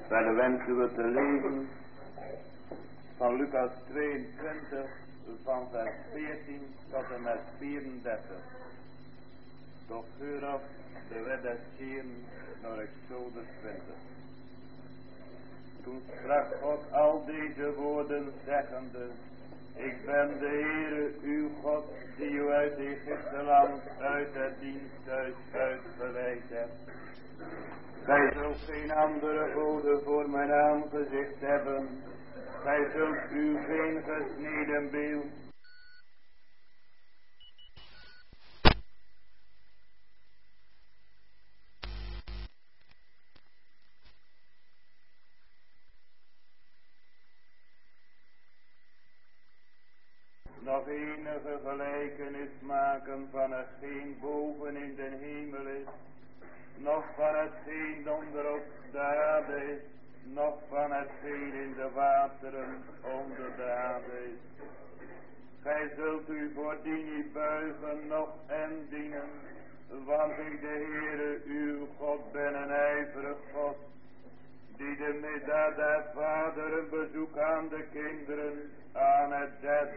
Verder wensen we te lezen van Lucas 22 van vers 14 tot en met 34. Toch vooraf de wet des Heeren naar Exodus 20. Toen sprak God al deze woorden zeggende: Ik ben de Heere uw God die u uit Egypte land uit het diensthuis uitgeleid hebt. Gij zult geen andere goden voor mijn aangezicht hebben. Gij zult u geen gesneden beeld nog enige gelijkenis maken van hetgeen boven in de hemel is, nog van hetgeen onder op de aarde is, nog van hetgeen in de wateren onder de aarde is. Gij zult u voor die niet buigen, nog en dienen, want ik de Heere uw God ben een ijverig God, die de middag der vader een bezoek aan de kinderen, aan het derde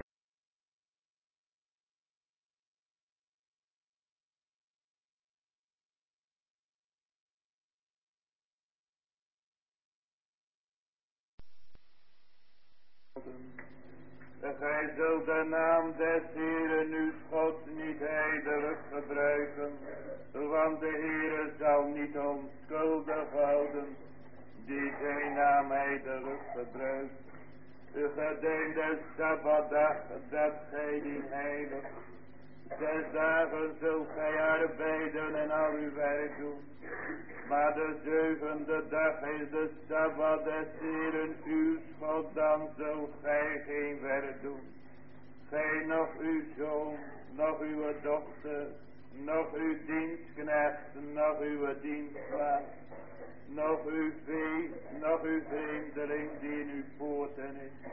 Gij zult de naam des Heeren uw God niet ijdelig gebruiken, want de Heere zal niet onschuldig houden, die zijn naam ijdelig gebruikt. Gedenk des Sabbatdag, dat gij die heilig. 6 dagen zult gij arbeiden en al uw werk doen. Maar de 7e dag is de Sabbat des Heeren uw God, dan zult gij geen werk doen. Gij nog uw zoon, nog uw dochter, nog uw dienstknecht, nog uw dienstmaagd, nog uw vee, nog uw vreemdeling die in uw poorten is.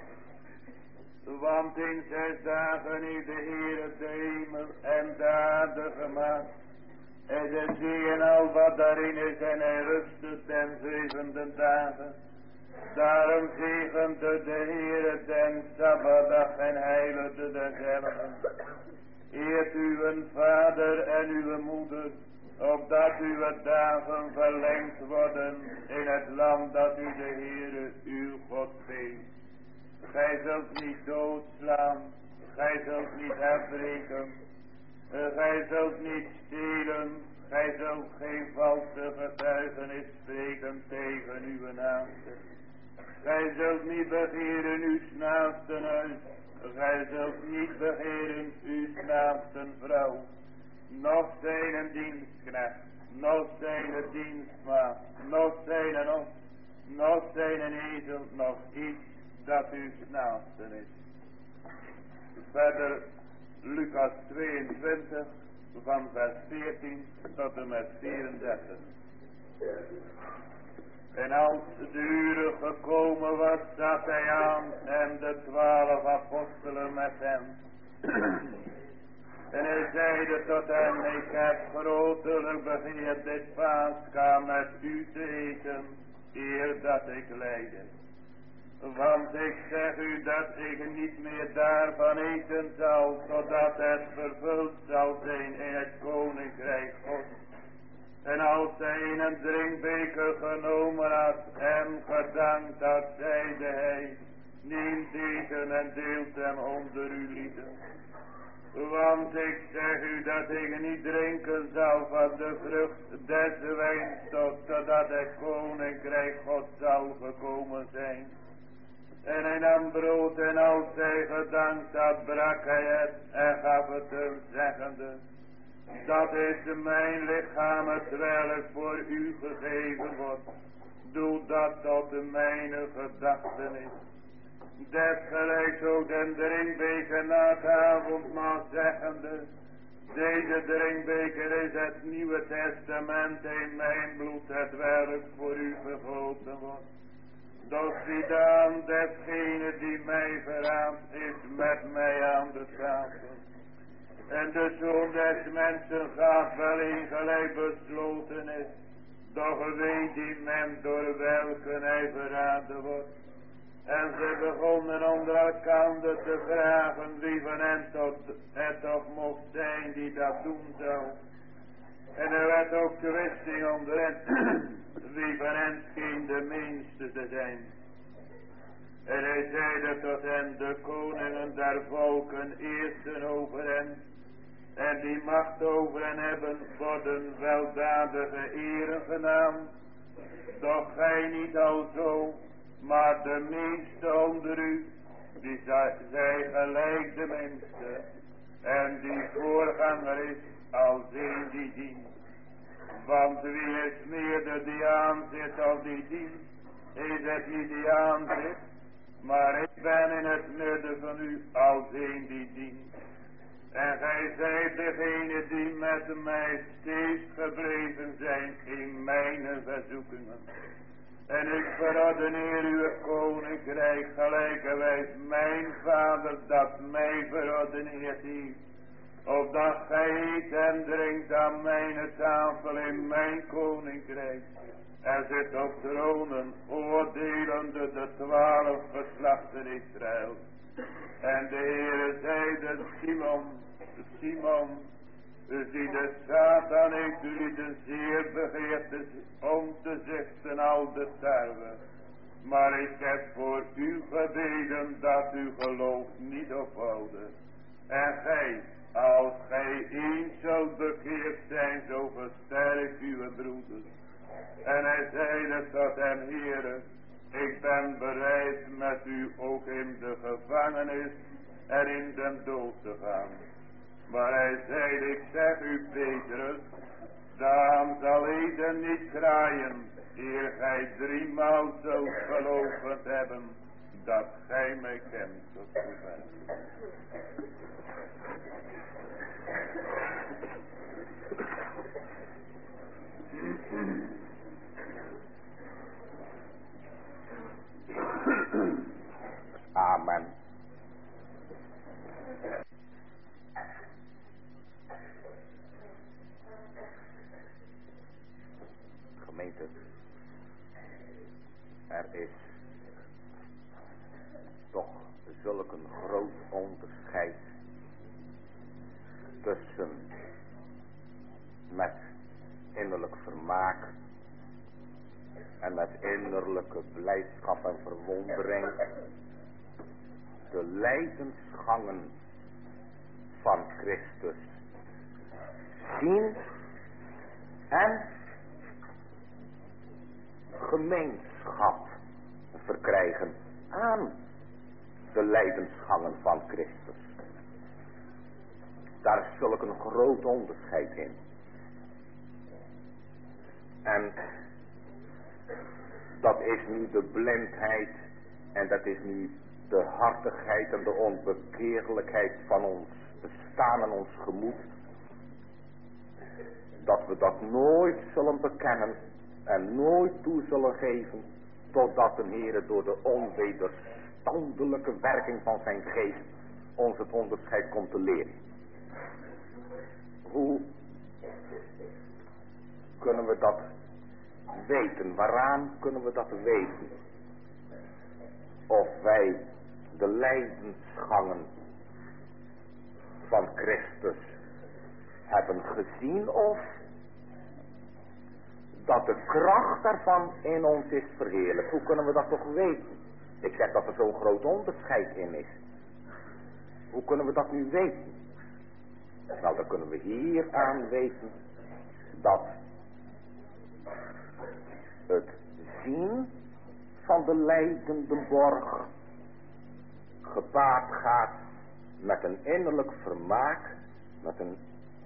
Want in 6 dagen heeft de Heer de hemel en de aarde gemaakt, en de zee en al wat daarin is, en hij rustte ten 7e dagen. Daarom zegende de Heer den Sabbatdag en heiligde dezelfde. Eert uw vader en uw moeder, opdat uw dagen verlengd worden in het land dat u de Heere uw God geeft. Gij zult niet doodslaan, gij zult niet afbreken, gij zult niet stelen, gij zult geen valse getuigenis spreken tegen uw naaste. Gij zult niet begeren uw naasten huis, gij zult niet begeren uw naasten vrouw, noch zijn dienstknecht, noch zijn dienstmaagd, noch zijn os, noch zijn ezel, noch iets dat uw naasten is. Verder Lucas 22 van vers 14 tot en met 34. En als de uren gekomen was, zat hij aan en de 12 apostelen met hem. En hij zeide tot hen: Ik heb grotelijk begeerd dit Pascha met u te eten, eer dat ik lijde. Want ik zeg u dat ik niet meer daarvan eten zal, totdat het vervuld zal zijn in het koninkrijk Gods. En als hij een drinkbeker genomen had en gedankt had, zeide hij: Neem deze en deelt hem onder u lieden. Want ik zeg u dat ik niet drinken zal van de vrucht des wijnstok, totdat het koninkrijk Gods zal gekomen zijn. En hij nam brood en als hij gedankt had, brak hij het en gaf het hem, zeggende: Dat is mijn lichaam, hetwelk voor u gegeven wordt. Doe dat tot mijn gedachtenis. Desgelijks ook den drinkbeker na het avondmaal, zeggende: Deze drinkbeker is het Nieuwe Testament in mijn bloed, hetwelk voor u vergoten wordt. Doch zie dan, desgene die mij verraadt, is met mij aan de tafel. En de Zoon des mensen gaat wel in gelijk besloten is, Doch weet die men door welke hij verraden wordt. En ze begonnen onder elkaar te vragen wie van hen het toch mocht zijn die dat doen zou. En er werd ook twisting onder hen wie van hen scheen de minste te zijn. En hij zeide tot hen, de koningen der volken eersten over hen. En die macht over hen hebben worden weldadige eren genaamd. Doch gij niet alzo, maar de meeste onder u, die zij gelijk de minste. En die voorganger is als een die dient. Want wie is meerder die aanzit of die dient? Is het niet die aanzit? Maar ik ben in het midden van u als een die dient. En gij zijt degene die met mij steeds gebleven zijn in mijn verzoekingen. En ik verordeneer uw koninkrijk gelijkerwijs mijn vader dat mij verordeneerd heeft. Opdat gij eet en drinkt aan mijn tafel in mijn koninkrijk. Er zit op tronen oordelende de 12 geslachten Israël. En de Heere zeide Simon, zie de Satan heeft u de zeer begeerte om te zichten al de tarwe. Maar ik heb voor u gebeden dat uw geloof niet ophouden. En gij, als gij eens zult bekeerd zijn, zo versterkt uw broeders. En hij zeide tot hem, Heere, ik ben bereid met u ook in de gevangenis en in den dood te gaan. Maar hij zeide, ik zeg u Petrus, daarom zal Eden niet kraaien, eer gij 3 maal zult geloofd hebben, dat gij mij kent tot zover. Amen. Gemeente, er is toch zulk een groot onderscheid tussen met innerlijk vermaak en met innerlijke blijdschap en verwondering de lijdensgangen van Christus zien en gemeenschap verkrijgen aan de lijdensgangen van Christus. Daar is zulk een groot onderscheid in. En dat is nu de blindheid en dat is nu de hartigheid en de onbekeerlijkheid van ons bestaan en ons gemoed. Dat we dat nooit zullen bekennen en nooit toe zullen geven, totdat de Heere door de onwederstandelijke werking van zijn geest ons het onderscheid komt te leren. Hoe kunnen we dat weten? Waaraan kunnen we dat weten? Of wij de lijdensgangen van Christus hebben gezien, of dat de kracht daarvan in ons is verheerlijkt. Hoe kunnen we dat toch weten? Ik zeg dat er zo'n groot onderscheid in is. Hoe kunnen we dat nu weten? Nou, dan kunnen we hier aan weten dat het zien van de lijdende borg gepaard gaat met een innerlijk vermaak, met een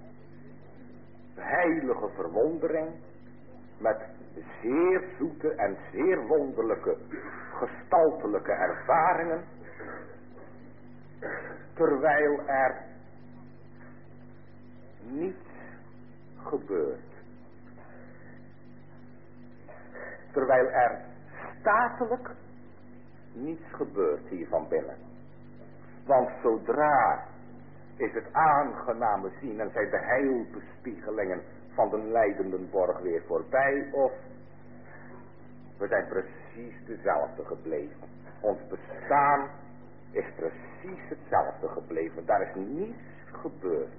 heilige verwondering, met zeer zoete en zeer wonderlijke gestaltelijke ervaringen, terwijl er niets gebeurt. Terwijl er statelijk niets gebeurt hier van binnen. Want zodra is het aangename zien en zijn de heilbespiegelingen van de lijdende borg weer voorbij, of we zijn precies dezelfde gebleven. Ons bestaan is precies hetzelfde gebleven. Daar is niets gebeurd.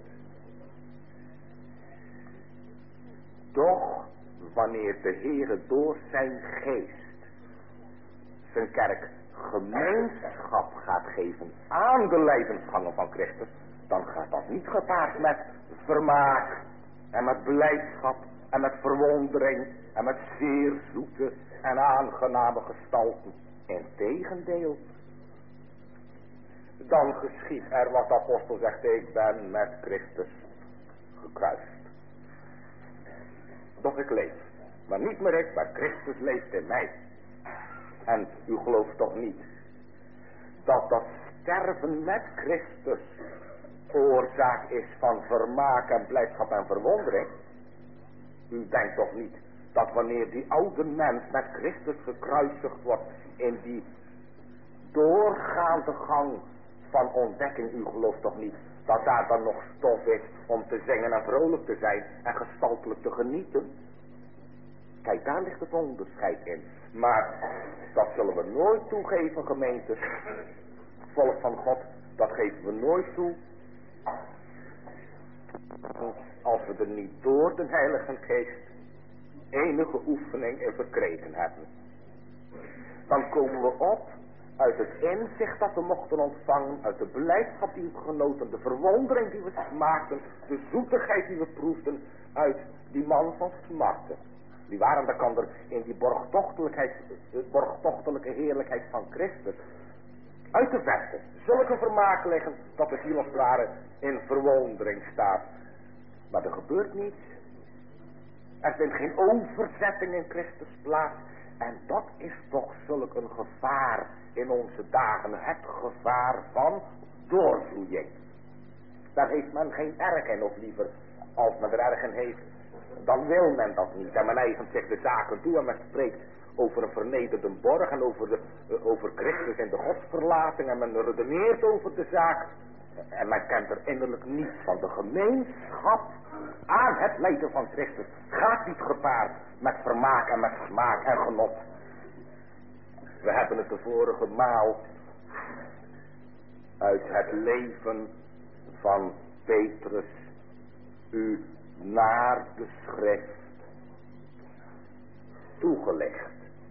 Doch wanneer de Heere door zijn geest zijn kerk gemeenschap gaat geven aan de lijdensgangen van Christus, dan gaat dat niet gepaard met vermaak en met blijdschap en met verwondering en met zeer zoete en aangename gestalten. Integendeel, dan geschiedt er wat de apostel zegt: ik ben met Christus gekruist. Doch ik leef, maar niet meer ik, maar Christus leeft in mij. En u gelooft toch niet dat dat sterven met Christus oorzaak is van vermaak en blijdschap en verwondering? U denkt toch niet dat wanneer die oude mens met Christus gekruisigd wordt, in die doorgaande gang van ontdekking, u gelooft toch niet dat daar dan nog stof is om te zingen en vrolijk te zijn en gestaltelijk te genieten? Kijk, daar ligt het onderscheid in. Maar dat zullen we nooit toegeven, gemeente. Volk van God, dat geven we nooit toe. Als we er niet door de Heilige Geest enige oefening in verkregen hebben. Dan komen we op uit het inzicht dat we mochten ontvangen, uit de blijdschap die we genoten, de verwondering die we smaakten, de zoetigheid die we proefden uit die man van smarten. Die waren daar kan er in die borgtochtelijke heerlijkheid van Christus uit de verte zulke vermaak liggen dat de ziel als het ware in verwondering staat. Maar er gebeurt niets. Er vindt geen overzetting in Christus plaats. En dat is toch zulk een gevaar in onze dagen. Het gevaar van doorvloeiing. Daar heeft men geen erg in, of liever, als men er erg in heeft, dan wil men dat niet. En men eigent zich de zaken toe en men spreekt over een vernederde borg en over Christus en de godsverlating. En men redeneert over de zaak. En men kent er innerlijk niets van. De gemeenschap aan het lijden van Christus gaat niet gepaard met vermaak en met smaak en genot. We hebben het de vorige maal uit het leven van Petrus u naar de schrift toegelicht.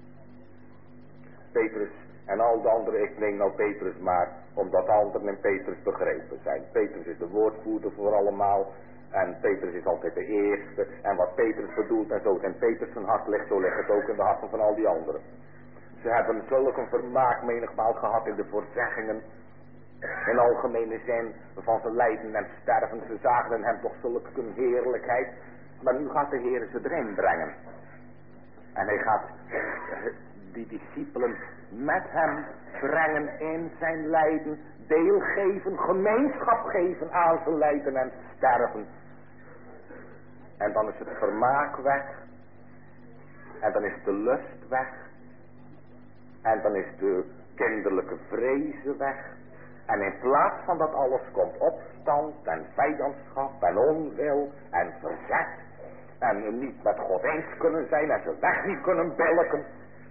Petrus en al de anderen, ik neem nou Petrus maar omdat anderen in Petrus begrepen zijn. Petrus is de woordvoerder voor allemaal en Petrus is altijd de eerste. En wat Petrus bedoelt en zo in Petrus zijn hart ligt, zo ligt het ook in de harten van al die anderen. Ze hebben zulk een vermaak menigmaal gehad in de voorzeggingen, in algemene zin van zijn lijden en sterven. Ze zagen in hem toch zulke een heerlijkheid. Maar nu gaat de Heer ze erin brengen. En hij gaat die discipelen met hem brengen in zijn lijden, deelgeven, gemeenschap geven aan zijn lijden en sterven. En dan is het vermaak weg. En dan is de lust weg. En dan is de kinderlijke vrezen weg. En in plaats van dat alles komt opstand en vijandschap en onwil en verzet. En niet met God eens kunnen zijn en ze weg niet kunnen billijken.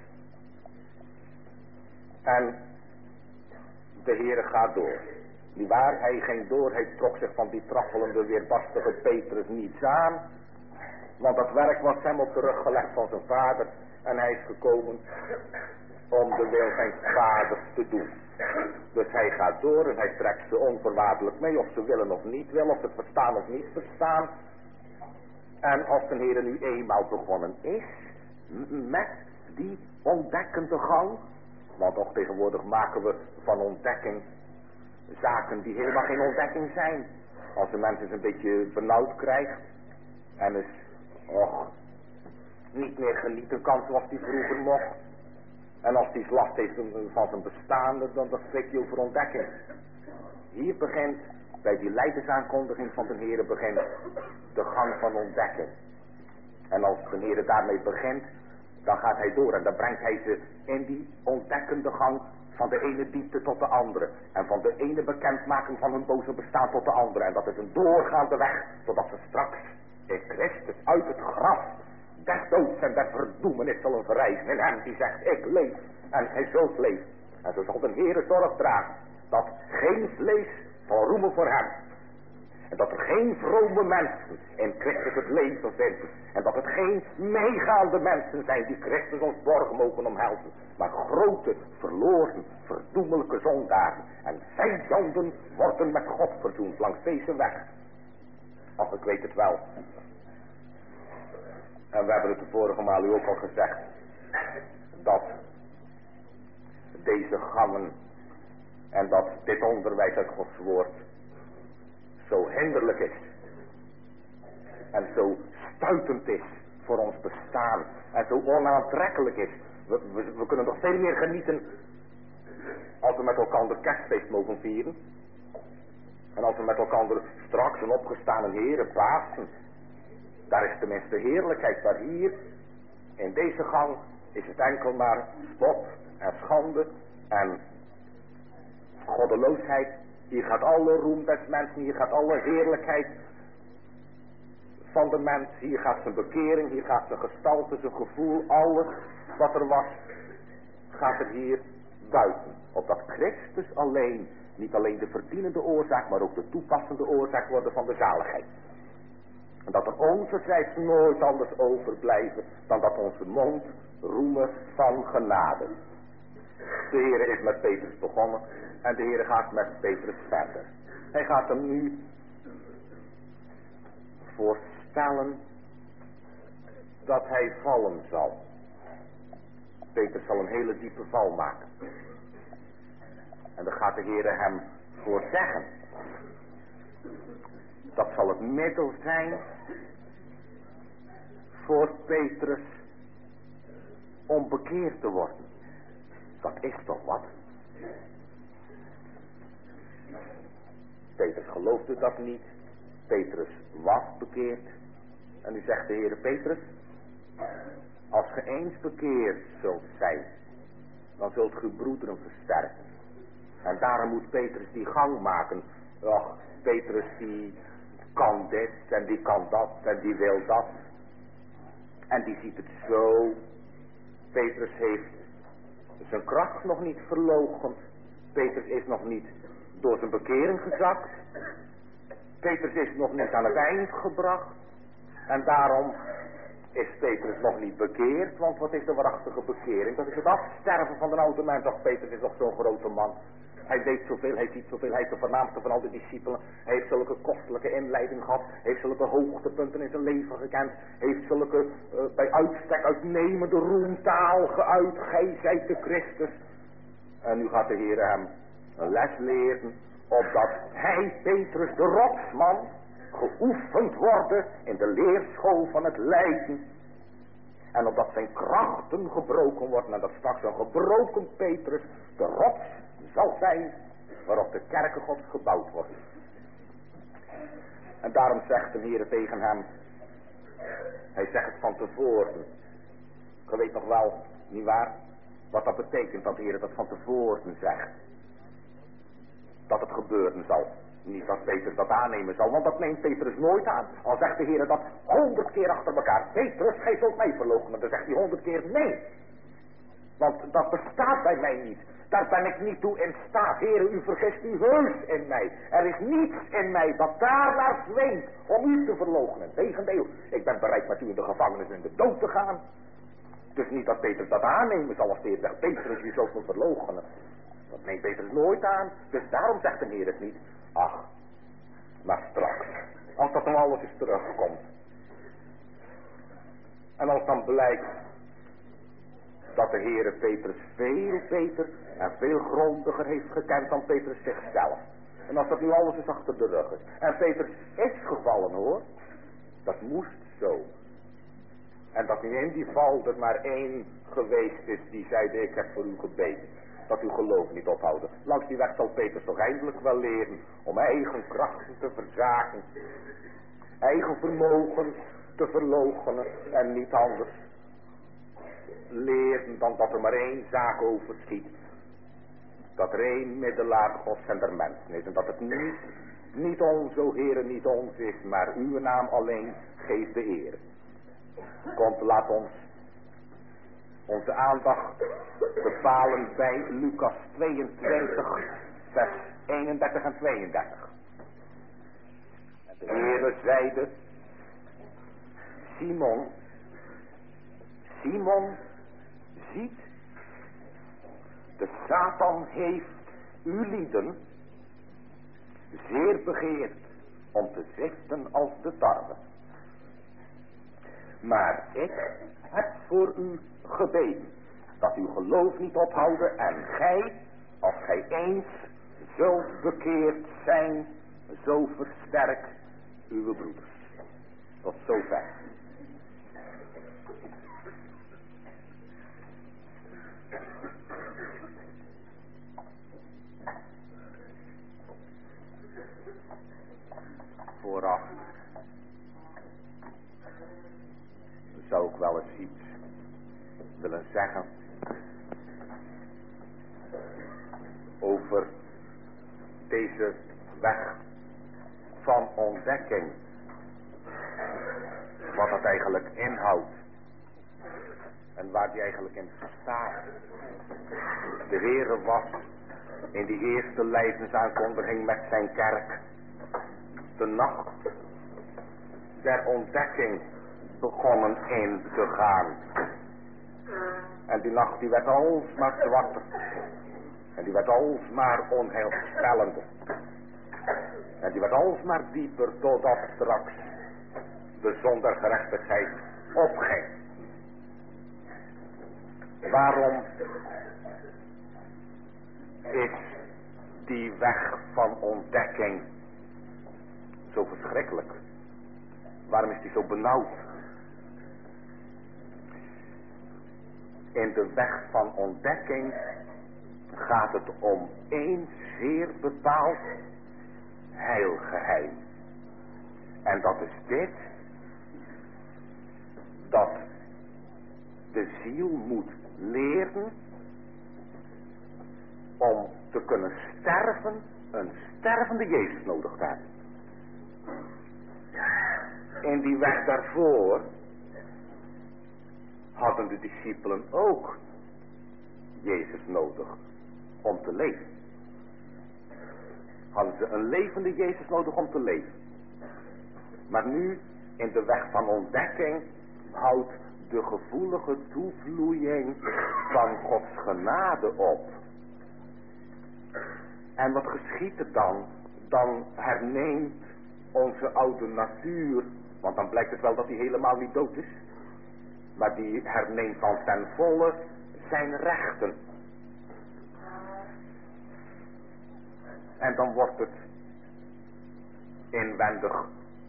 En de Heere gaat door. Niewaar, hij ging door, hij trok zich van die trapelende weerbarstige Petrus niets aan. Want dat werk was hem op de rug gelegd van zijn vader. En hij is gekomen om de wil zijn vader te doen. Dus hij gaat door en hij trekt ze onvoorwaardelijk mee, of ze willen of niet willen, of ze het verstaan of niet verstaan. En als de Heer nu eenmaal begonnen is met die ontdekkende gang, want ook tegenwoordig maken we van ontdekking zaken die helemaal geen ontdekking zijn. Als een mens eens een beetje benauwd krijgt en eens niet meer genieten kan zoals hij vroeger mocht. En als hij last heeft van zijn bestaande, dan spreekt hij over ontdekking. Hier begint, bij die lijdensaankondiging van de Heer, begint de gang van ontdekking. En als de Heer daarmee begint, dan gaat hij door en dan brengt hij ze in die ontdekkende gang van de ene diepte tot de andere. En van de ene bekendmaking van hun boze bestaan tot de andere. En dat is een doorgaande weg, totdat ze straks in Christus uit het graf des doods en der verdoemenis zullen verrijzen. In hem die zegt, ik leef en gij zult leven. En zo zal de Heere zorg dragen dat geen vlees zal roemen voor hem. En dat er geen vrome mensen in Christus het leven vinden. En dat het geen meegaande mensen zijn die Christus ons borgen mogen omhelzen. Maar grote, verloren, verdoemelijke zondaren. En vijanden worden met God verzoend langs deze weg. Of ik weet het wel. En we hebben het de vorige maal u ook al gezegd. Dat deze gangen en dat dit onderwijs uit Gods woord zo hinderlijk is. En zo stuitend is voor ons bestaan. En zo onaantrekkelijk is. We kunnen nog veel meer genieten als we met elkaar kerstfeest mogen vieren. En als we met elkaar straks een opgestane Heere Pasen. Daar is tenminste heerlijkheid. Maar hier, in deze gang, is het enkel maar spot en schande en goddeloosheid. Hier gaat alle roem des mensen, hier gaat alle heerlijkheid van de mens. Hier gaat zijn bekering, hier gaat zijn gestalte, zijn gevoel, alles wat er was, gaat er hier buiten. Opdat Christus alleen, niet alleen de verdienende oorzaak, maar ook de toepassende oorzaak worden van de zaligheid. En dat er onzerzijds nooit anders overblijven dan dat onze mond roemen van genade. De Heere is met Petrus begonnen en de Heere gaat met Petrus verder. Hij gaat hem nu voorstellen dat hij vallen zal. Petrus zal een hele diepe val maken. En dan gaat de Heere hem voor zeggen. Dat zal het middel zijn voor Petrus om bekeerd te worden. Dat is toch wat? Petrus geloofde dat niet. Petrus was bekeerd. En nu zegt de Heere Petrus, als ge eens bekeerd zult zijn, dan zult ge broederen versterken. En daarom moet Petrus die gang maken. Och, Petrus die kan dit en die kan dat en die wil dat. En die ziet het zo. Petrus heeft zijn kracht nog niet verloochend. Petrus is nog niet door zijn bekering gezakt. Petrus is nog niet aan het eind gebracht. En daarom is Petrus nog niet bekeerd. Want wat is de waarachtige bekering? Dat is het afsterven van de oude mens. Doch Petrus is nog zo'n grote man. Hij weet zoveel, hij ziet zoveel, hij is de voornaamste van al de discipelen. Hij heeft zulke kostelijke inleiding gehad. Heeft zulke hoogtepunten in zijn leven gekend. Heeft zulke bij uitstek uitnemende roemtaal geuit. Gij zijt de Christus. En nu gaat de Heer hem een les leren. Opdat hij, Petrus de rotsman, geoefend worden in de leerschool van het lijden. En opdat zijn krachten gebroken worden. En dat straks een gebroken Petrus de rots zal zijn waarop de kerken Gods gebouwd wordt. En daarom zegt de Heer tegen hem. Hij zegt het van tevoren. Je weet nog wel, nietwaar, wat dat betekent dat de Heer dat van tevoren zegt. Dat het gebeuren zal. Niet dat Petrus dat aannemen zal, want dat neemt Petrus nooit aan. Al zegt de Heer dat 100 keer achter elkaar. Petrus, gij zult mij verloochenen. Dan zegt hij 100 keer nee. Want dat bestaat bij mij niet. Daar ben ik niet toe in staat. Heere, u vergist u heus in mij. Er is niets in mij dat daarnaar zweemt om u te verloochenen. Tegendeel, ik ben bereid met u in de gevangenis in de dood te gaan. Dus niet dat Petrus dat aannemen zal als de Heer zegt, Petrus, u zult me verloochenen. Dat neemt Petrus nooit aan. Dus daarom zegt de Heer het niet. Ach, maar straks, als dat dan alles eens terugkomt. En als dan blijkt dat de Heere Petrus veel beter en veel grondiger heeft gekend dan Petrus zichzelf. En als dat nu alles eens achter de rug is. En Petrus is gevallen hoor. Dat moest zo. En dat nu in die val er maar één geweest is die zeide, ik heb voor u gebeden. Dat uw geloof niet ophouden. Langs die weg zal Petrus toch eindelijk wel leren om eigen krachten te verzaken. Eigen vermogen te verloochenen en niet anders. Leren dan dat er maar één zaak overschiet. Dat er één middelaar Gods en der mensen is. En dat het niet Niet ons, o Heere, niet ons is, maar uw naam alleen geeft de eer. Komt, laat ons onze aandacht bepalen bij Lucas 22, vers 31 en 32. En de Heere zeide, Simon, Simon, ziet, de Satan heeft u lieden zeer begeerd om te ziften als de tarwe. Maar ik heb voor u gebeden, dat uw geloof niet ophouden en gij, als gij eens zult bekeerd zijn, zo versterk uw broeders. Tot zover. Vooraf zou ik wel eens iets willen zeggen over deze weg van ontdekking. Wat het eigenlijk inhoudt en waar die eigenlijk in staat. De Heere was in die eerste lijdensaankondiging met zijn kerk de nacht der ontdekking begonnen in te gaan. En die nacht die werd alsmaar zwarter. En die werd alsmaar onheilspellender. En die werd alsmaar dieper totdat straks de zon der gerechtigheid opging. Waarom is die weg van ontdekking zo verschrikkelijk? Waarom is die zo benauwd? In de weg van ontdekking gaat het om één zeer bepaald heilgeheim. En dat is dit: dat de ziel moet leren om te kunnen sterven, een stervende Jezus nodig te hebben. In die weg daarvoor hadden de discipelen ook Jezus nodig om te leven. Hadden ze een levende Jezus nodig om te leven. Maar nu, in de weg van ontdekking, houdt de gevoelige toevloeiing van Gods genade op. En wat geschiet er dan? Dan herneemt onze oude natuur, want dan blijkt het wel dat hij helemaal niet dood is, maar die herneemt dan ten volle zijn rechten. En dan wordt het inwendig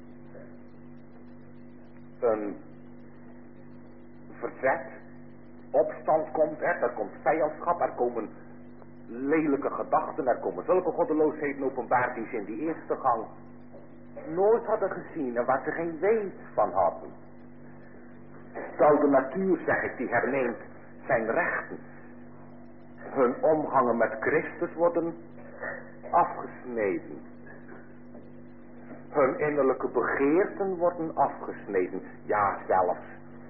een verzet, opstand komt er komt vijandschap, er komen lelijke gedachten, er komen zulke goddeloosheden openbaar die ze in die eerste gang nooit hadden gezien en waar ze geen weet van hadden. De oude natuur, zeg ik, die herneemt zijn rechten. Hun omgangen met Christus worden afgesneden. Hun innerlijke begeerten worden afgesneden. Ja, zelfs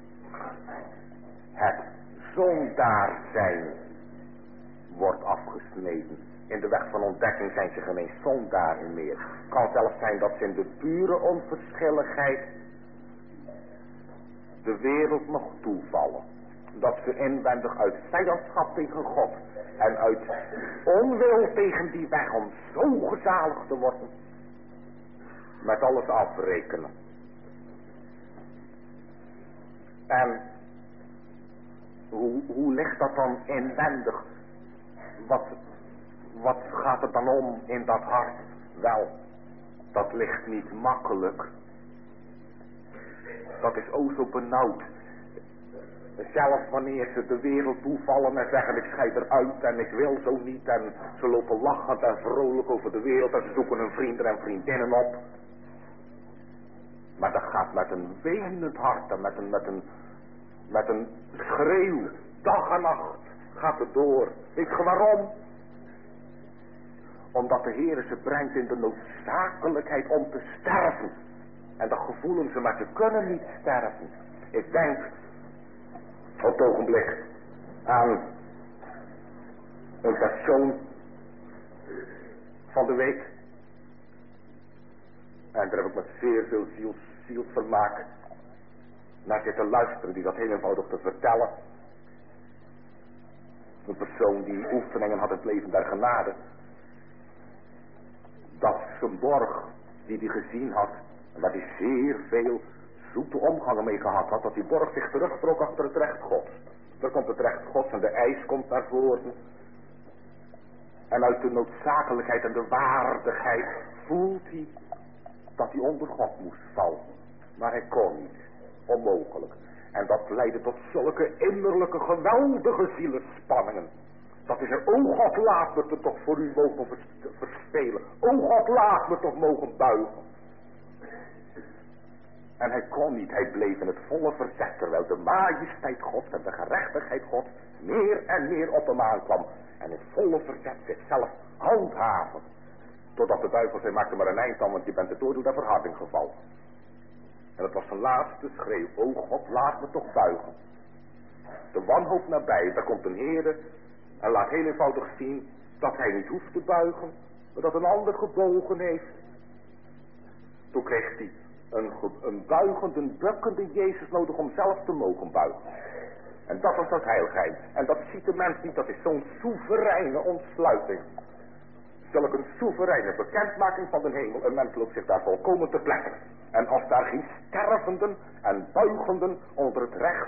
het zondaar zijn wordt afgesneden. In de weg van ontdekking zijn ze geen eens zondaren meer. Het kan zelfs zijn dat ze in de pure onverschilligheid de wereld nog toevallen. Dat ze inwendig uit vijandschap tegen God en uit onwil tegen die weg om zo gezalig te worden, met alles afrekenen. En hoe ligt dat dan inwendig? Wat gaat er dan om in dat hart? Wel, dat ligt niet makkelijk. Dat is o zo benauwd. Zelfs wanneer ze de wereld toevallen en zeggen ik scheid eruit en ik wil zo niet, en ze lopen lachend en vrolijk over de wereld en ze zoeken hun vrienden en vriendinnen op. Maar dat gaat met een wenend hart en met een schreeuw, dag en nacht gaat het door. Weet je waarom? Omdat de Heere ze brengt in de noodzakelijkheid om te sterven. En dat gevoelen ze, maar ze kunnen niet sterven. Ik denk op het ogenblik aan een persoon van de week. En daar heb ik met zeer veel zielsvermaak naar zitten luisteren, die dat heel eenvoudig te vertellen. Een persoon die oefeningen had in het leven der genade. Dat zijn borg die hij gezien had, en waar hij zeer veel zoete omgangen mee gehad had, dat die borg zich terugtrok achter het recht Gods. Er komt het recht Gods en de eis komt naar voren. En uit de noodzakelijkheid en de waardigheid voelt hij dat hij onder God moest vallen. Maar hij kon niet. Onmogelijk. En dat leidde tot zulke innerlijke geweldige zielenspanningen. Dat is er, o God, laat me toch voor u mogen verspelen. O God, laat me toch mogen buigen. En hij kon niet, hij bleef in het volle verzet, terwijl de majesteit Gods en de gerechtigheid Gods meer en meer op hem aankwam. En in volle verzet zichzelf handhaven. Totdat de duivel zei, maak er maar een eind aan, want je bent het oordeel der verharding gevallen. En het was zijn laatste schreeuw, o God, laat me toch buigen. De wanhoop nabij, daar komt een Heere en laat heel eenvoudig zien dat hij niet hoeft te buigen, maar dat een ander gebogen heeft. Toen kreeg hij een buigende, bukkende Jezus nodig om zelf te mogen buigen. En dat was dat heilgeheim. En dat ziet de mens niet, dat is zo'n soevereine ontsluiting. Zulk een soevereine bekendmaking van de hemel. Een mens loopt zich daar volkomen te pletteren. En als daar geen stervenden en buigenden onder het recht,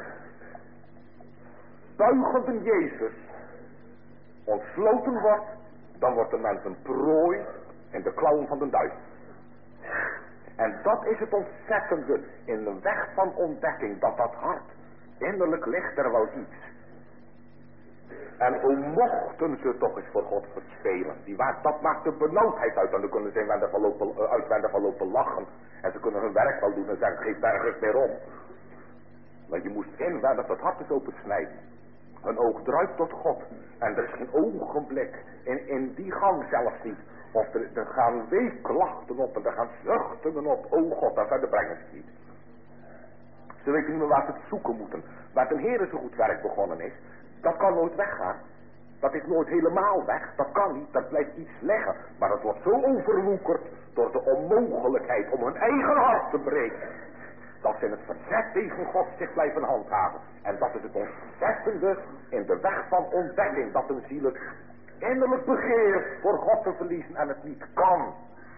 buigenden Jezus ontsloten wordt, dan wordt de mens een prooi in de klauwen van de duivel. En dat is het ontzettende in de weg van ontdekking, dat dat hart innerlijk ligt er wel iets. En o mochten ze toch eens voor God verspelen. Dat maakt de benauwdheid uit. En dan kunnen ze uitwendig van lopen lachen. En ze kunnen hun werk wel doen en zeggen, geef nergens meer om. Maar je moest inwendig het hart eens opensnijden. Een oog druipt tot God. En er is geen ogenblik in die gang zelfs niet. Of er gaan weeklachten op en er gaan zuchtingen op. O God, daar verder brengen ze niet. Ze weten niet meer waar ze het zoeken moeten. Waar de Heer zo goed werk begonnen is, dat kan nooit weggaan. Dat is nooit helemaal weg. Dat kan niet. Dat blijft iets liggen. Maar het wordt zo overwoekerd door de onmogelijkheid om hun eigen hart te breken. Dat ze in het verzet tegen God zich blijven handhaven. En dat is het ontzettende in de weg van ontdekking. Dat een ziel het innerlijk begeert voor God te verliezen en het niet kan.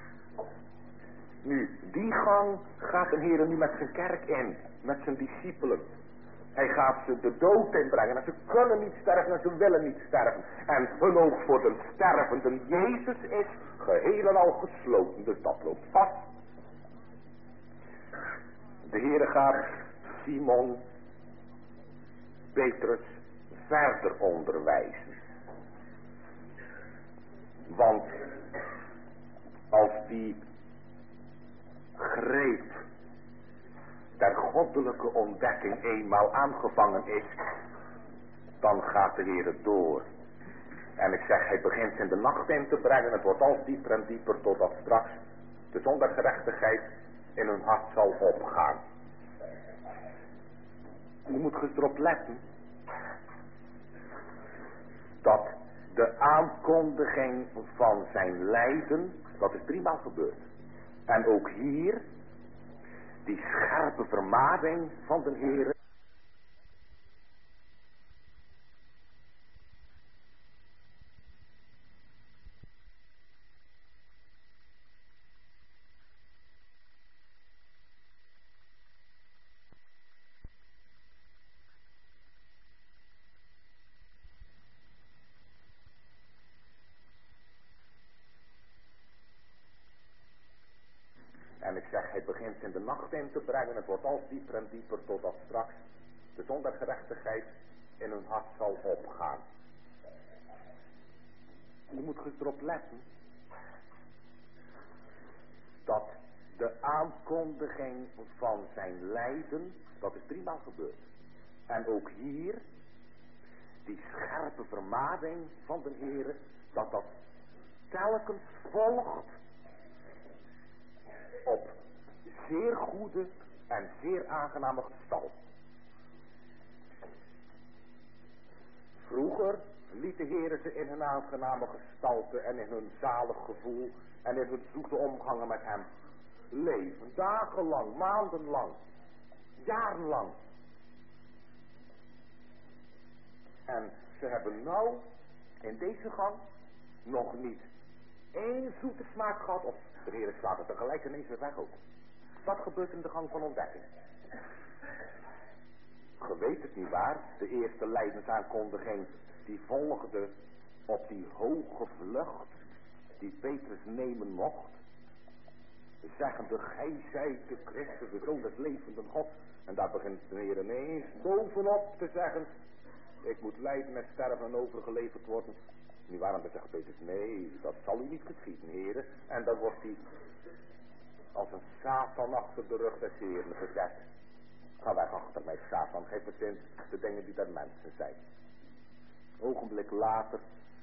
Nu, die gang gaat de Heer nu met zijn kerk in. Met zijn discipelen. Hij gaat ze de dood inbrengen. En ze kunnen niet sterven en ze willen niet sterven. En hun oog voor de stervende Jezus is geheel en al gesloten. Dus dat loopt vast. De Heere gaat Simon Petrus verder onderwijzen. Want als die greep der goddelijke ontdekking eenmaal aangevangen is, dan gaat de Heere door. En ik zeg, hij begint in de nacht in te brengen. Het wordt al dieper en dieper totdat straks de zon der gerechtigheid in hun hart zal opgaan. Je moet dus erop letten dat de aankondiging van zijn lijden, dat is driemaal gebeurd. En ook hier die scherpe vermaning van de Heer. En ik zeg, hij begint in de nacht in te brengen. Het wordt al dieper en dieper totdat straks de zon der gerechtigheid in hun hart zal opgaan. Je moet dus erop letten dat de aankondiging van zijn lijden, dat is driemaal gebeurd. En ook hier die scherpe vermaning van de Heer, dat telkens volgt op zeer goede en zeer aangename gestalte. Vroeger liet de Heere ze in hun aangename gestalte en in hun zalig gevoel en in hun zoete omgangen met hem leven. Dagenlang, maandenlang, jarenlang. En ze hebben nou in deze gang nog niet één zoete smaak gehad, of de Heere slaat het tegelijk ineens weer weg ook. Dat gebeurt in de gang van ontdekking. Ge weet het niet waar, de eerste lijdensaankondiging die volgde op die hoge vlucht die Petrus nemen mocht. Zeggende, gij zijt de Christus, de Zoon des levenden God. En daar begint de Heer ineens bovenop te zeggen, ik moet lijden en sterven en overgeleverd worden. Nu waarom dan zegt Petrus, nee, dat zal u niet geschieden, heren. En dan wordt hij als een Satan achter de rug des Heeren gezet. Ga weg achter mij, Satan, geef het in de dingen die der mensen zijn. Een ogenblik later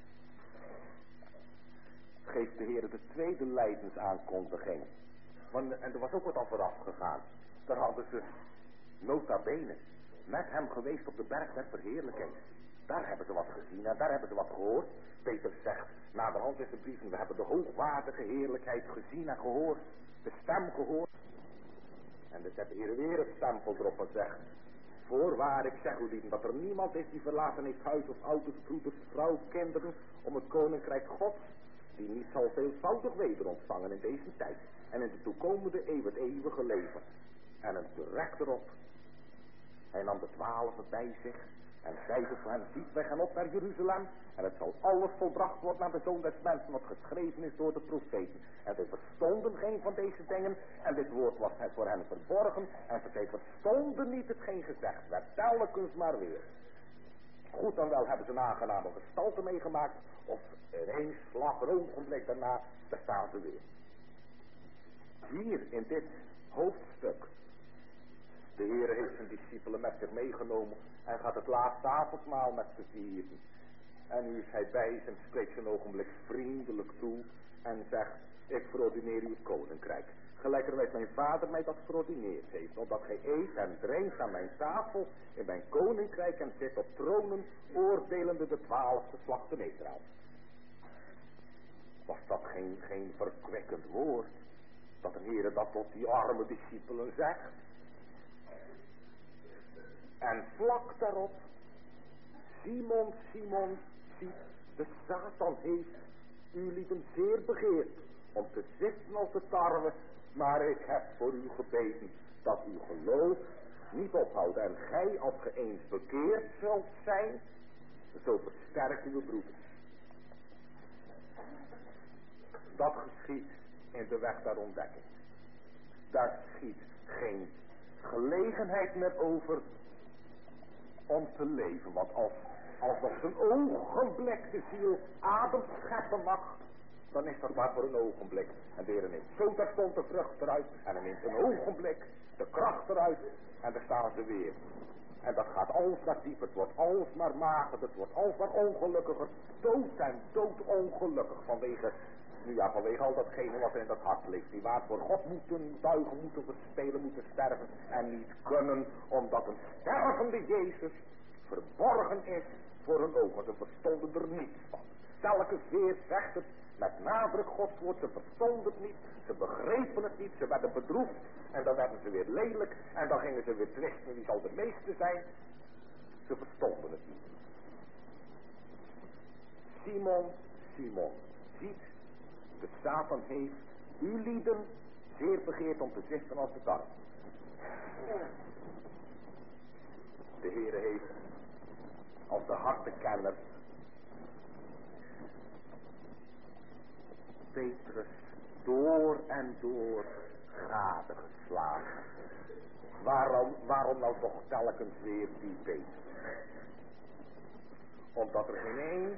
geeft de Heer de tweede lijdensaankondiging. En er was ook wat al vooraf gegaan. Daar hadden ze nota bene met hem geweest op de berg der verheerlijking. Daar hebben ze wat gezien en daar hebben ze wat gehoord. Petrus zegt, naderhand is de brief, we hebben de hoogwaardige heerlijkheid gezien en gehoord. De stem gehoord. En dan zet de Heer weer het stempel erop en zegt, voorwaar, ik zeg u lieden, dat er niemand is die verlaten heeft huis of ouders, broeders, vrouw, kinderen, om het koninkrijk Gods, die niet zal veelvoudig weder ontvangen in deze tijd en in de toekomende eeuw het eeuwige leven. En het direct erop, hij nam de 12 bij zich en zeide voor hen, ziet, wij gaan op naar Jeruzalem en het zal alles volbracht worden naar de Zoon des Mensen wat geschreven is door de profeten. En zij verstonden geen van deze dingen en dit woord was voor hen verborgen en zij verstonden niet hetgeen gezegd werd, telkens maar weer. Goed dan wel hebben ze een aangename gestalte meegemaakt, of in één slag, een ogenblik daarna, daar staan ze weer. Hier in dit hoofdstuk, de Heer heeft zijn discipelen met zich meegenomen en gaat het laatste avondmaal met ze vieren. En nu is hij bij ze en spreekt ze een ogenblik vriendelijk toe en zegt, ik verordineer u het koninkrijk. Gelijkerwijs mijn vader mij dat verordineerd heeft, opdat gij eet en drinkt aan mijn tafel in mijn koninkrijk en zit op tronen, oordelende de 12 geslachten Israël. Was dat geen verkwekkend woord, dat de Heer dat tot die arme discipelen zegt? En vlak daarop, Simon, Simon, ziet, de Satan heeft u lieden zeer begeerd om te zitten als de tarwe, maar ik heb voor u gebeden dat uw geloof niet ophoudt. En gij, als ge eens bekeerd zult zijn, zo versterkt uw broeders. Dat geschiet in de weg der ontdekking. Daar schiet geen gelegenheid meer over om te leven. Want als nog zo'n ogenblik de ziel adem scheppen mag, dan is dat maar voor een ogenblik. En de Heer neemt zo terstond de vrucht eruit en hij neemt een ogenblik de kracht eruit en daar staan ze weer. En dat gaat alsmaar dieper, het wordt alsmaar mager, het wordt alsmaar ongelukkiger, dood en doodongelukkig vanwege al datgene wat er in dat hart ligt. Die waar voor God moeten buigen, moeten verspelen, moeten sterven en niet kunnen, omdat een stervende Jezus verborgen is voor hun ogen. Ze verstonden er niets van. Telkens weer zegt het met nadruk Gods woord, ze verstonden het niet, ze begrepen het niet, ze werden bedroefd en dan werden ze weer lelijk en dan gingen ze weer twisten wie zal de meeste zijn. Ze verstonden het niet. Simon, Simon, ziet, de Satan heeft u lieden zeer begeerd om te zitten als de tarwe. De Heere heeft als de hartenkenner Petrus door en door gadegeslagen. Waarom nou toch telkens weer die Petrus? Omdat er geen één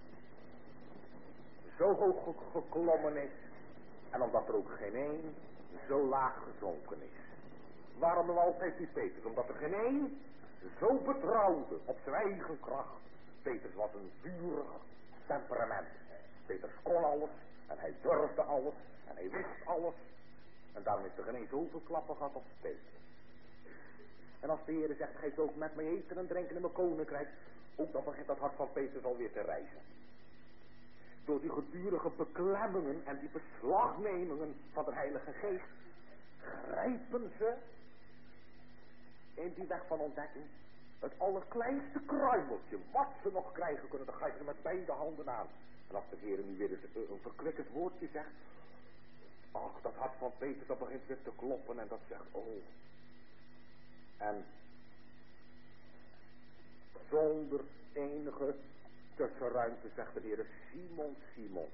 zo hoog geklommen is en omdat er ook geen één zo laag gezonken is. Waarom nou altijd die Petrus? Omdat er geen één zo betrouwde op zijn eigen kracht. Petrus was een vurig temperament. Petrus kon alles en hij durfde alles en hij wist alles. En daarom is er geen eens zoveel klappen gehad als Petrus. En als de Heer zegt, gij zult met mij eten en drinken in mijn koninkrijk, ook dan begint dat hart van Petrus alweer te reizen. Door die gedurige beklemmingen en die beslagnemingen van de Heilige Geest grijpen ze in die weg van ontdekking het allerkleinste kruimeltje wat ze nog krijgen kunnen, dan grijpen ze met beide handen aan. En als de Heer nu weer een verkwikkend woordje zegt, ach, dat hart van Petrus dat begint weer te kloppen en dat zegt, oh. En zonder enige tussenruimte zegt de Heer, Simon, Simon.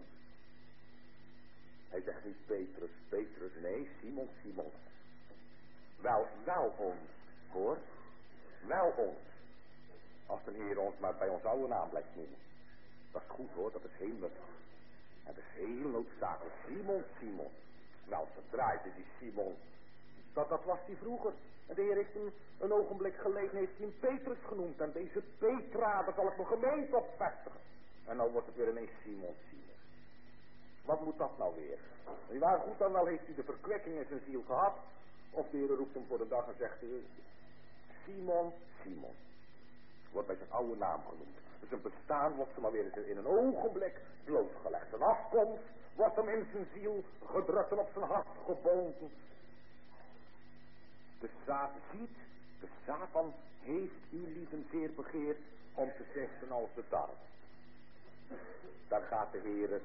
Hij zegt niet Petrus, Petrus, nee, Simon, Simon. Wel ons, hoor. Wel ons. Als de Heer ons maar bij ons oude naam blijft noemen. Dat is goed hoor, dat is heel nuttig. En dat is heel noodzakelijk. Simon, Simon. Nou, ze draaide die Simon. Dat was die vroeger. En de Heer heeft hem een ogenblik geleden, heeft hij hem Petrus genoemd. En deze Petra, daar zal ik mijn gemeente op vestigen. En nou wordt het weer ineens Simon, Simon. Wat moet dat nou weer? En waar goed dan wel heeft hij de verkwikking in zijn ziel gehad. Of de Heer roept hem voor de dag en zegt, Simon, Simon. Wordt bij zijn oude naam genoemd. Dus zijn bestaan wordt hem maar weer in een ogenblik blootgelegd. Zijn afkomst wordt hem in zijn ziel gedrukt en op zijn hart gebonden. De Satan heeft u lieden zeer begeerd om te zitten als de darm. Daar gaat de Heer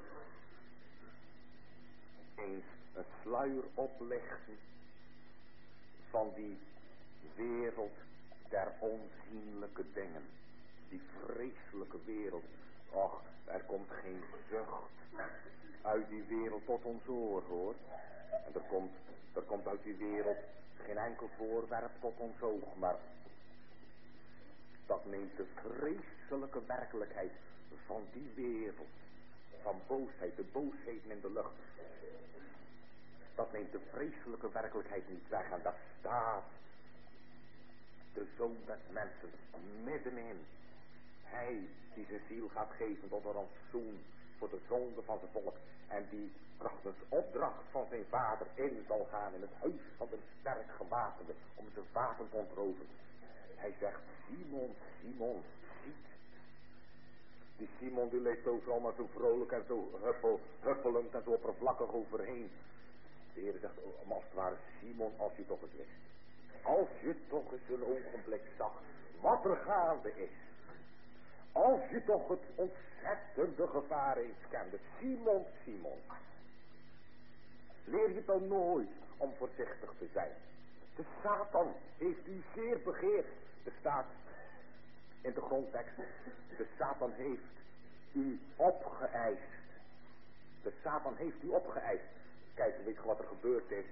eens een sluier oplichten van die wereld der onzienlijke dingen. Die vreselijke wereld. Och, er komt geen zucht uit die wereld tot ons oor, hoor. En er komt uit die wereld geen enkel voorwerp tot ons oog, maar dat neemt de vreselijke werkelijkheid van die wereld, van boosheid, de boosheden in de lucht. Dat neemt de vreselijke werkelijkheid niet weg en daar staat de Zoon des Mensen middenin. Hij die zijn ziel gaat geven tot een rantsoen voor de zonde van zijn volk. En die krachtens opdracht van zijn vader in zal gaan in het huis van de sterk gewapende om zijn vader te ontroven. Hij zegt, Simon, Simon, ziet. Die Simon die leeft overal maar zo vrolijk en zo huppelend en zo oppervlakkig overheen. De Heer zegt, als het ware, Simon, als je toch eens wist. Als je toch eens een ogenblik zag wat er gaande is. Als je toch het ontzettende gevaar eens kende. Simon, Simon. Leer je dan nooit om voorzichtig te zijn. De Satan heeft u zeer begeerd. Er staat in de grondtekst. De Satan heeft u opgeëist. De Satan heeft u opgeëist. Kijk, weet je wat er gebeurd is?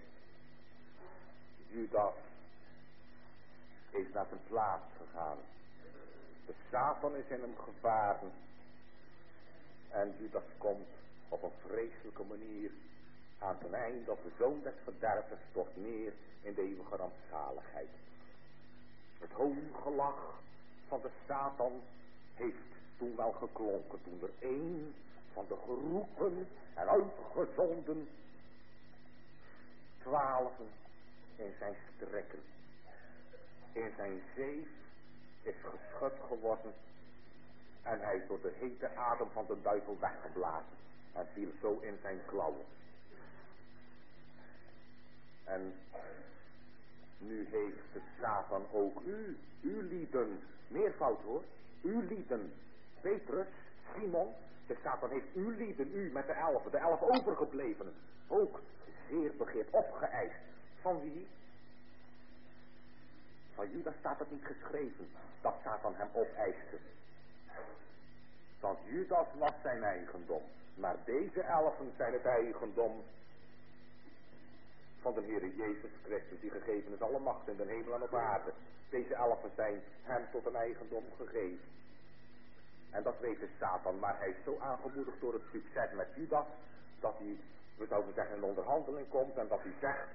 Judas is naar zijn plaats gegaan. De Satan is in hem gevaren. En Judas komt op een vreselijke manier aan ten einde op de zoon des verdervens stort neer in de eeuwige rampzaligheid. Het hoongelach van de Satan heeft toen wel geklonken, toen er een van de geroepen en uitgezonden 12 in zijn strikken, in zijn zeef is geschud geworden en hij is door de hete adem van de duivel weggeblazen en viel zo in zijn klauwen. En nu heeft de Satan ook u lieden, meervoud hoor, u lieden, Petrus, Simon, de Satan heeft u lieden, u met de 11 overgeblevenen, ook zeer begeerd, opgeëist. Van wie? Van Judas staat het niet geschreven, dat Satan hem opeiste. Want Judas was zijn eigendom, maar deze 11 zijn het eigendom van de Heere Jezus Christus, die gegeven is alle macht in de hemel en op aarde. Deze 11 zijn hem tot een eigendom gegeven. En dat weet de Satan, maar hij is zo aangemoedigd door het succes met Judas, dat hij, we zouden zeggen, in de onderhandeling komt en dat hij zegt,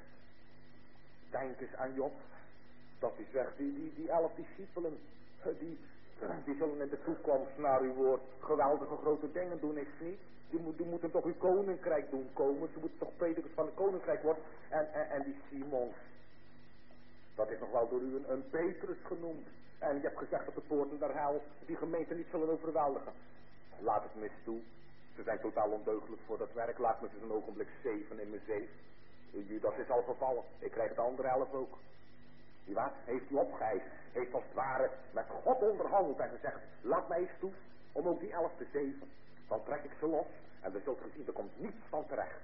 denk eens aan Job, dat hij zegt, die 11 discipelen, Die zullen in de toekomst naar uw woord geweldige grote dingen doen, is het niet? Die moeten toch uw koninkrijk doen komen. Ze moeten toch predikers van het koninkrijk worden. En die Simon, dat is nog wel door u een Petrus genoemd. En je hebt gezegd dat de poorten der hel die gemeente niet zullen overweldigen. Laat het mis toe. Ze zijn totaal ondeugelijk voor dat werk. Laat me eens een ogenblik zeven in mijn zeef. Dat is al gevallen. Ik krijg de andere 11 ook. Die wat? Heeft u opgeëist. Heeft als het ware met God onderhandeld en gezegd, laat mij eens toe om ook die 11 te zeven. Dan trek ik ze los en dan zult gezien, er komt niets van terecht.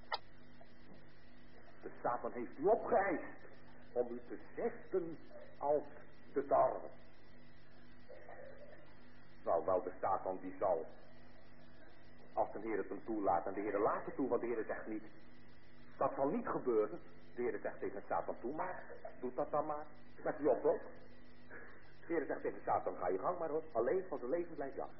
De Satan heeft u opgeëist om u te ziften als de tarwe. Nou, wel, de Satan die zal, als de Heer het hem toelaat, en de Heer laat het toe, want de Heer zegt niet, dat zal niet gebeuren. De Heer zegt tegen Satan toe, maar doe dat dan maar. Met Job ook. De Heer zegt tegen Satan, ga je gang maar hoor, alleen van zijn leven blijft ja.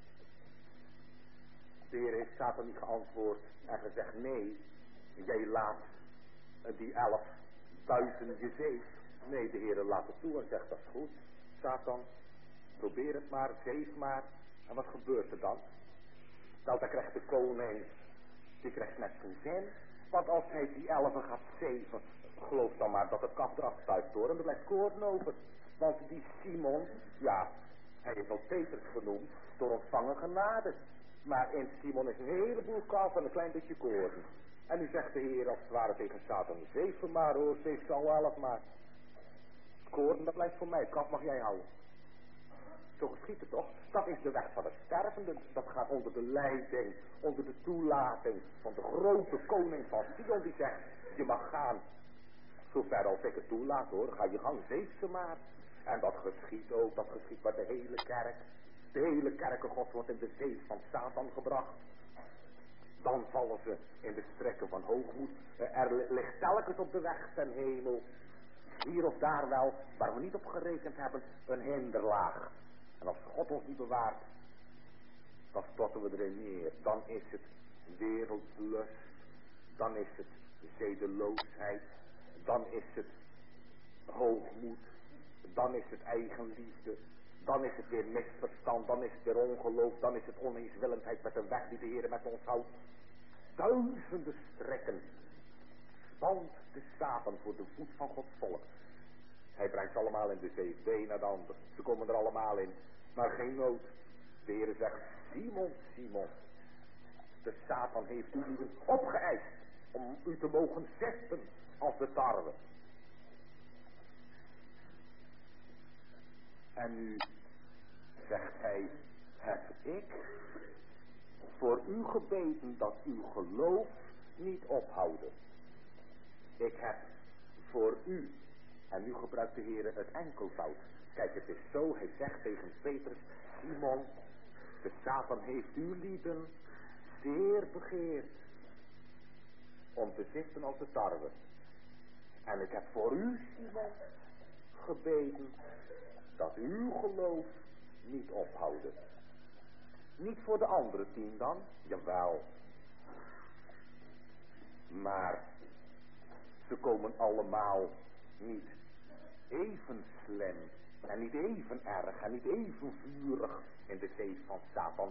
De Heer heeft Satan niet geantwoord en gezegd, nee, jij laat die 11 buiten je zeef. Nee, de Heer laat het toe en zegt, dat is goed, Satan, probeer het maar, zeef maar. En wat gebeurt er dan? Nou, dan krijgt de koning, die krijgt net zijn zin. Want als hij die 11 gaat zeven, geloof dan maar dat het kaf eraf stuift door en er blijft koorden over. Want die Simon, ja, hij is al Petrus genoemd, door ontvangen genade. Maar in Simon is een heleboel kaf en een klein beetje koorden. En nu zegt de Heer als het ware tegen Satan, zeven maar hoor, zeef ze al 11 maar. Koorden, dat blijft voor mij, kaf mag jij houden. Zo geschiet het toch? Dat is de weg van de stervende. Dat gaat onder de leiding, onder de toelating van de grote koning van Sion die zegt, je mag gaan. Zover als ik het toelaat hoor, ga je gang, zeef ze maar. En dat geschiet ook, dat geschiet bij de hele kerk. De hele kerken God wordt in de zeef van Satan gebracht. Dan vallen ze in de strekken van hoogmoed. Er ligt telkens op de weg ten hemel, hier of daar wel, waar we niet op gerekend hebben, een hinderlaag. En als God ons niet bewaart, dan storten we erin neer. Dan is het wereldlust. Dan is het zedeloosheid. Dan is het hoogmoed. Dan is het eigenliefde. Dan is het weer misverstand. Dan is het weer ongeloof. Dan is het oneenswillendheid met de weg die de Heer met ons houdt. Duizenden strekken spant de Satan voor de voet van Gods volk. Hij brengt ze allemaal in de zee, de een naar de ander. Ze komen er allemaal in, maar geen nood. De Heer zegt, Simon, Simon, de Satan heeft u nu opgeëist om u te mogen ziften als de tarwe. En nu zegt hij, heb ik voor u gebeden dat uw geloof niet ophouden. Ik heb voor u, en nu gebruikt de Heer het enkelvoud. Kijk, het is zo, hij zegt tegen Petrus, Simon, de Satan heeft u lieden zeer begeerd om te zitten als de tarwe. En ik heb voor u, Simon, gebeden dat uw geloof niet ophouden. Niet voor de andere 10 dan, jawel. Maar ze komen allemaal niet even slim en niet even erg en niet even vurig in de zee van Satan.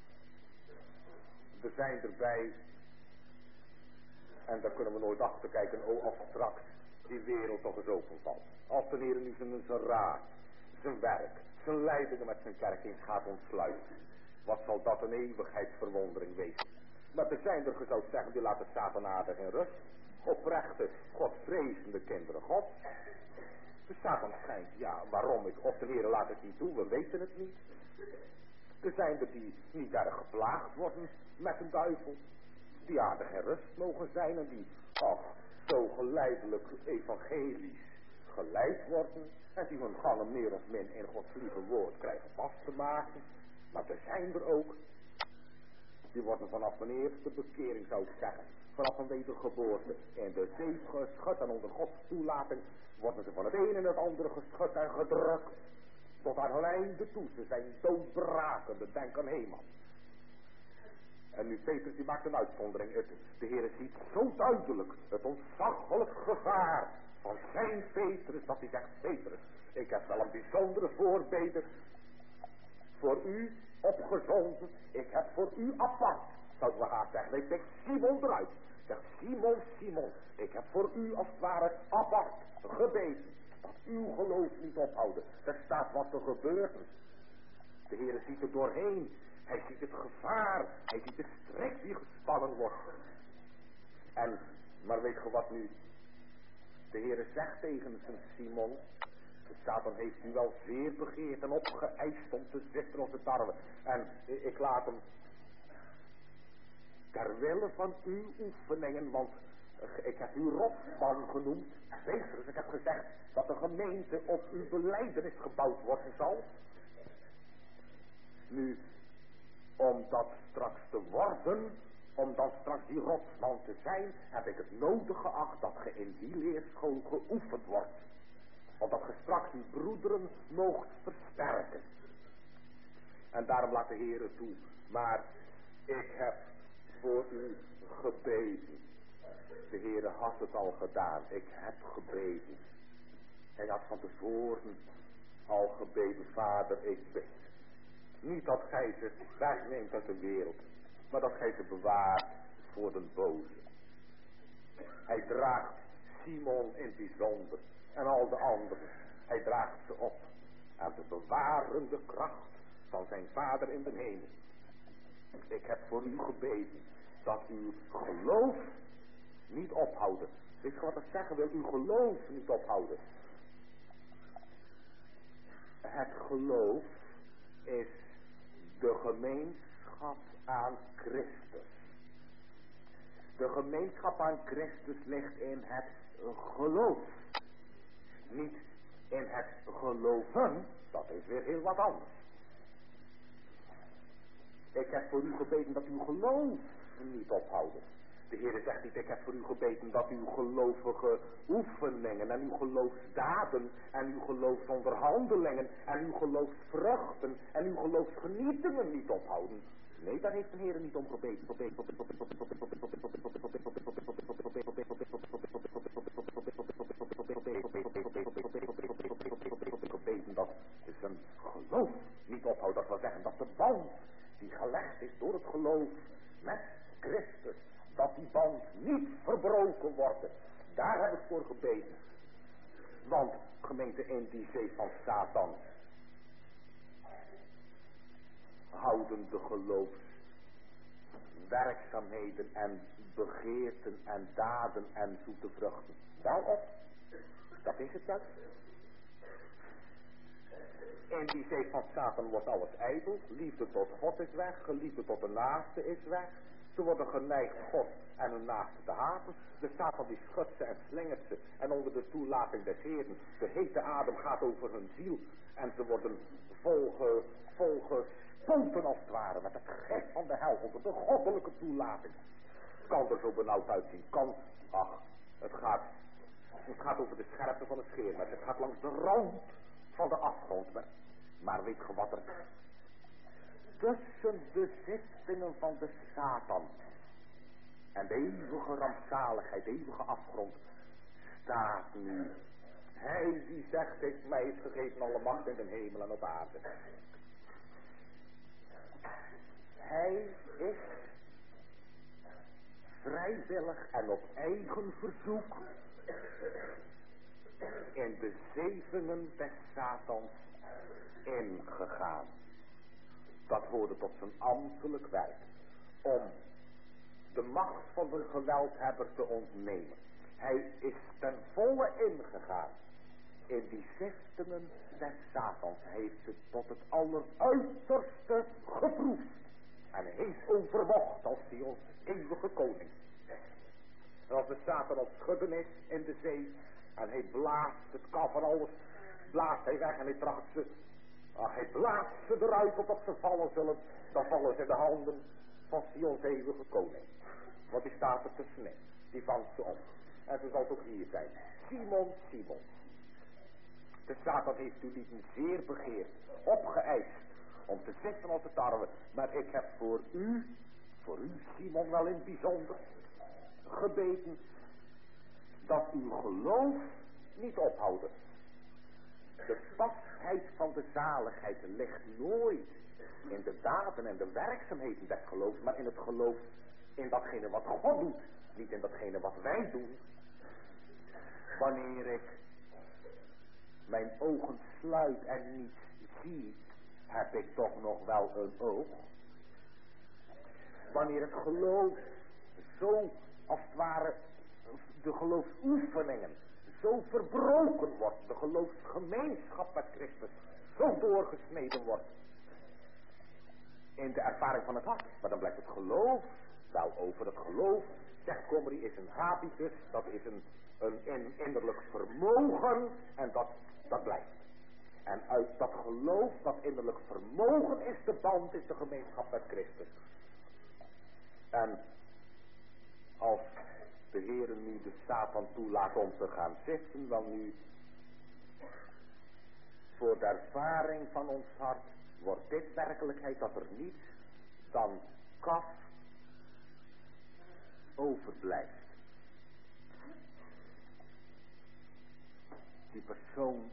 We zijn erbij en daar kunnen we nooit achter kijken, als straks die wereld toch eens openvalt. Als de Heer nu zijn raad, zijn werk, zijn leidingen met zijn kerk eens gaat ontsluiten. Wat zal dat een eeuwigheidsverwondering wezen. Maar er zijn er, je zou zeggen, die laten Satan aardig in rust. Oprechte, godvrezende kinderen God. De Satan schijnt, ja, waarom is of de Heer laat het niet toe, we weten het niet. Er zijn er die niet erg geplaagd worden met een duivel. Die aardig in rust mogen zijn en die, zo geleidelijk evangelisch geleid worden. En die hun gangen meer of min in Gods lieve woord krijgen vast te maken. Maar er zijn er ook, die worden vanaf mijn eerste bekering, zou ik zeggen, vanaf een wedergeboorte in de zee geschud en onder Gods toelating worden ze van het een en het andere geschud en gedrukt. Tot aan hun einde toe, ze zijn doodbrakende, denk aan Heman. En nu Petrus die maakt een uitzondering. De Heer ziet zo duidelijk het ontzaglijk gevaar van zijn Petrus, dat hij zegt, Petrus, ik heb wel een bijzondere voorbede voor u opgezonden. Ik heb voor u apart, zouden we haast zeggen. Ik zeg Simon eruit. Ik zeg Simon, Simon, ik heb voor u als het ware apart gebeden. Dat uw geloof niet ophouden. Er staat wat er gebeurt. De Heer ziet er doorheen. Hij ziet het gevaar. Hij ziet de strik die gespannen wordt. Maar weet je wat nu? De Heer zegt tegen zijn Simon. De Satan heeft u wel zeer begeerd en opgeëist om te zitten op de tarwe. En ik laat hem ter wille van uw oefeningen, want ik heb u rotsman genoemd. Wees ik heb gezegd dat de gemeente op uw belijdenis gebouwd worden zal. Nu, om dat straks te worden, om dan straks die rotsman te zijn, heb ik het nodig geacht dat ge in die leerschool geoefend wordt. Omdat ge straks uw broederen moogt versterken. En daarom laat de Heer het toe. Maar ik heb voor u gebeden. De Heer had het al gedaan. Ik heb gebeden. Hij had van tevoren al gebeden. Vader, ik bid. Niet dat gij ze wegneemt uit de wereld. Maar dat gij ze bewaart voor de boze. Hij draagt Simon in het bijzonder. En al de anderen. Hij draagt ze op. Aan de bewarende kracht van zijn Vader in de hemel. Ik heb voor u gebeden. Dat uw geloof niet ophouden. Weet je wat ik zeggen wil? Uw geloof niet ophouden. Het geloof is de gemeenschap aan Christus. De gemeenschap aan Christus ligt in het geloof. Niet in het geloven. Dat is weer heel wat anders. Ik heb voor u gebeden dat uw geloof niet ophouden. De Heer zegt niet, ik heb voor u gebeden dat uw gelovige oefeningen en uw geloofsdaden en uw geloofsonderhandelingen en uw geloofsvruchten en uw geloofsgenietingen niet ophouden. Nee, daar heeft de Heer niet om gebeden. Dat is een geloof niet ophoudt. Dat wil zeggen dat de band die gelegd is door het geloof met Christus, dat die band niet verbroken wordt. Daar heb ik voor gebeden. Want gemeente, in die zee van Satan houden de geloofswerkzaamheden en begeerten en daden en zoete vruchten wel op. Dat is het wel. In die zee van Satan wordt alles ijdel. Liefde tot God is weg. Liefde tot de naaste is weg. Ze worden geneigd God en hun naaste te haten. De Satan die schudt ze en slingert ze. En onder de toelating des Heeren. De hete adem gaat over hun ziel. En ze worden volgespoten als het ware. Met het gif van de hel. Onder de goddelijke toelating. Het kan er zo benauwd uitzien. Het gaat over de scherpte van het scheermes. Het gaat langs de rand van de afgrond. Maar weet je wat er tussen de zittingen van de Satan en de eeuwige rampzaligheid, de eeuwige afgrond staat nu. Hij die zegt, mij is gegeven alle macht in de hemel en op aarde. Hij is vrijwillig en op eigen verzoek in de zevenen des Satans ingegaan. Dat hoorde tot zijn ambtelijk werk. Om de macht van de geweldhebber te ontnemen. Hij is ten volle ingegaan in die ziftingen des Satans. Hij heeft het tot het alleruiterste geproefd. En hij heeft overmocht als die ons eeuwige koning. En als de Satan op schudden is in de zee. En hij blaast het kaf en alles. Blaast hij weg en hij tracht ze. Hij blaast ze eruit opdat ze vallen zullen. Dan vallen ze in de handen van Sions eeuwige koning. Want die staat er tussenin. Die vangt ze op. En ze zal ook hier zijn. Simon, Simon. De Satan heeft u niet zeer begeerd. Opgeëist. Om te zitten als de tarwe. Maar ik heb voor u Simon wel in het bijzonder gebeden. Dat uw geloof niet ophouden. De vastheid van de zaligheid ligt nooit in de daden en de werkzaamheden des geloofs, maar in het geloof in datgene wat God doet, niet in datgene wat wij doen. Wanneer ik mijn ogen sluit en niets zie, heb ik toch nog wel een oog. Wanneer het geloof zo, als het ware, de geloofsoefeningen zo verbroken wordt, de geloofsgemeenschap met Christus zo doorgesneden wordt in de ervaring van het hart, maar dan blijft het geloof wel over. Het geloof, zegt Comrie, is een habitus, dat is een innerlijk vermogen en dat blijft. En uit dat geloof, dat innerlijk vermogen is de band, is de gemeenschap met Christus. En als de Heere nu de Satan toelaat om te gaan zitten, wel nu voor de ervaring van ons hart wordt dit werkelijkheid, dat er niets dan kaf overblijft. Die persoon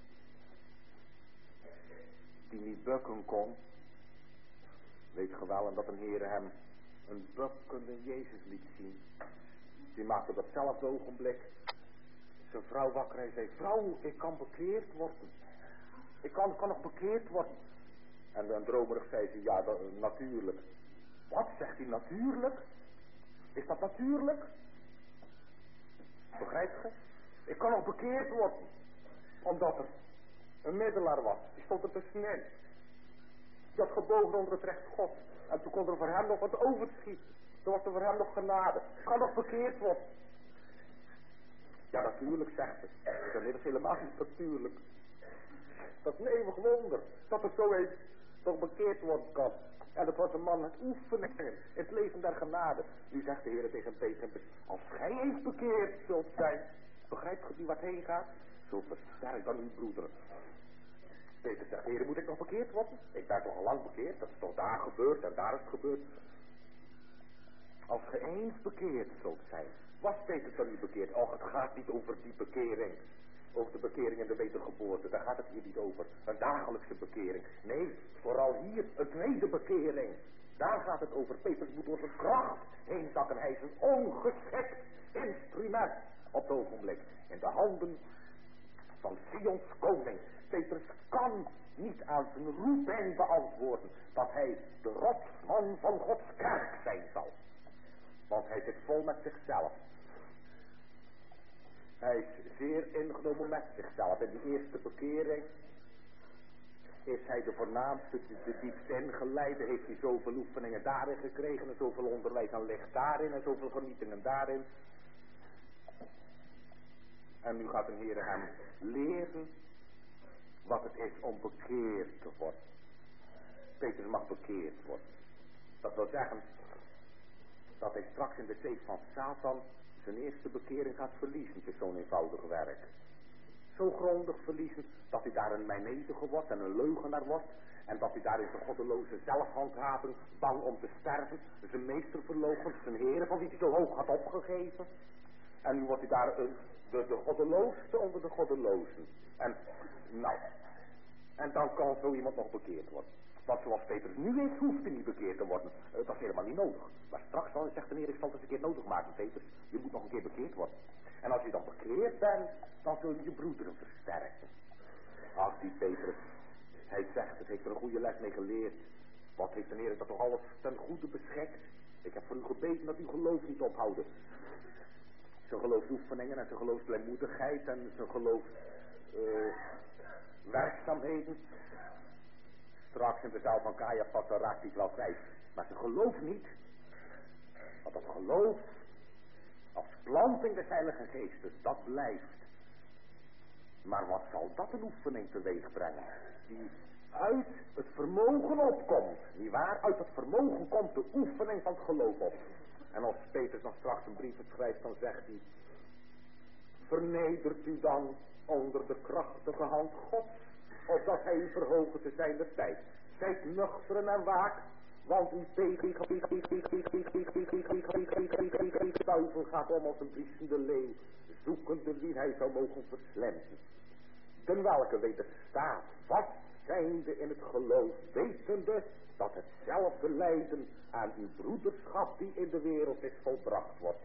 die niet bukken kon, weet ge wel, en dat een Heere hem een bukkende Jezus liet zien. Die maakte op datzelfde ogenblik zijn vrouw wakker en zei: vrouw, ik kan bekeerd worden. Ik kan nog bekeerd worden. En dan dromerig zei ze: ja, natuurlijk. Wat, zegt hij, natuurlijk? Is dat natuurlijk? Begrijpt ge? Ik kan nog bekeerd worden. Omdat er een middelaar was. Die stond er tussenin. Die had gebogen onder het recht God. En toen kon er voor hem nog wat overschieten. Toen was er voor hem nog genade. Ik kan nog bekeerd worden. Ja, natuurlijk, zegt ze. Dat is helemaal niet natuurlijk. Dat is een eeuwig wonder. Dat er zo eens toch bekeerd worden kan. En dat was een man met oefeningen in het leven der genade. Nu zegt de Heer tegen Peter: als gij eens bekeerd zult zijn, begrijpt u wat heen gaat? Zo versterkt dan uw broederen. Peter zegt: Heer, moet ik nog bekeerd worden? Ik ben toch al lang bekeerd, dat is toch daar gebeurd en daar is het gebeurd. Als ge eens bekeerd zult zijn, was Peter dan niet bekeerd? Och, het gaat niet over die bekering. Over de bekering en de wedergeboorte, daar gaat het hier niet over. Een dagelijkse bekering. Nee, vooral hier, een tweede bekering. Daar gaat het over. Peter moet door zijn kracht heen zakken. Hij is een ongeschikt instrument op het ogenblik. In de handen van Sions koning. Petrus kan niet aan zijn roeping beantwoorden dat hij de rotsman van Gods kerk zijn zal. Want hij zit vol met zichzelf. Hij is zeer ingenomen met zichzelf. In die eerste bekering is hij de voornaamste, de diepste ingeleide. Heeft hij zoveel oefeningen daarin gekregen en zoveel onderwijs aan licht daarin en zoveel genietingen daarin. En nu gaat de Heer hem leren wat het is om bekeerd te worden. Petrus mag bekeerd worden. Dat wil zeggen dat hij straks in de zee van Satan zijn eerste bekering gaat verliezen. Het is zo'n eenvoudig werk. Zo grondig verliezen dat hij daar een mijnedige wordt en een leugenaar wordt. En dat hij daar in zijn goddeloze zelfhandhaving, bang om te sterven, zijn meester verloochent, zijn Heer van wie hij zo hoog had opgegeven. En nu wordt hij daar de goddeloosste onder de goddelozen. En dan kan zo iemand nog bekeerd worden. Want zoals Petrus nu is, hoeft hij niet bekeerd te worden. Dat is helemaal niet nodig. Maar straks dan zegt de Heer: ik zal het eens een keer nodig maken, Petrus. Je moet nog een keer bekeerd worden. En als je dan bekeerd bent, dan zul je je broederen versterken. Ach, die Petrus. Hij zegt, het heeft er een goede les mee geleerd. Wat heeft de Heer dat toch alles ten goede beschikt? Ik heb voor u gebeden dat uw geloof niet ophouden. Zijn geloofsoefeningen en zijn geloofsblijmoedigheid en zijn geloofswerkzaamheden. Straks in de zaal van Caiaphas, dan raakt hij het wel kwijt. Maar ze gelooft niet. Want dat geloof, als planting des Heilige Geestes, dat blijft. Maar wat zal dat een oefening teweeg brengen? Die uit het vermogen opkomt. Niet waar? Uit het vermogen komt de oefening van het geloof op. En als Petrus dan straks een brief schrijft, dan zegt hij: vernedert u dan onder de krachtige hand Gods, opdat hij u verhogen te zijn de tijd. Zijt nuchteren en waak, want uw duivel gaat om als een briesende leeuw, zoekende wie hij zou mogen verslempen. Den welke wederstaat wat zijnde in het geloof, wetende dat hetzelfde lijden aan uw broederschap die in de wereld is volbracht wordt.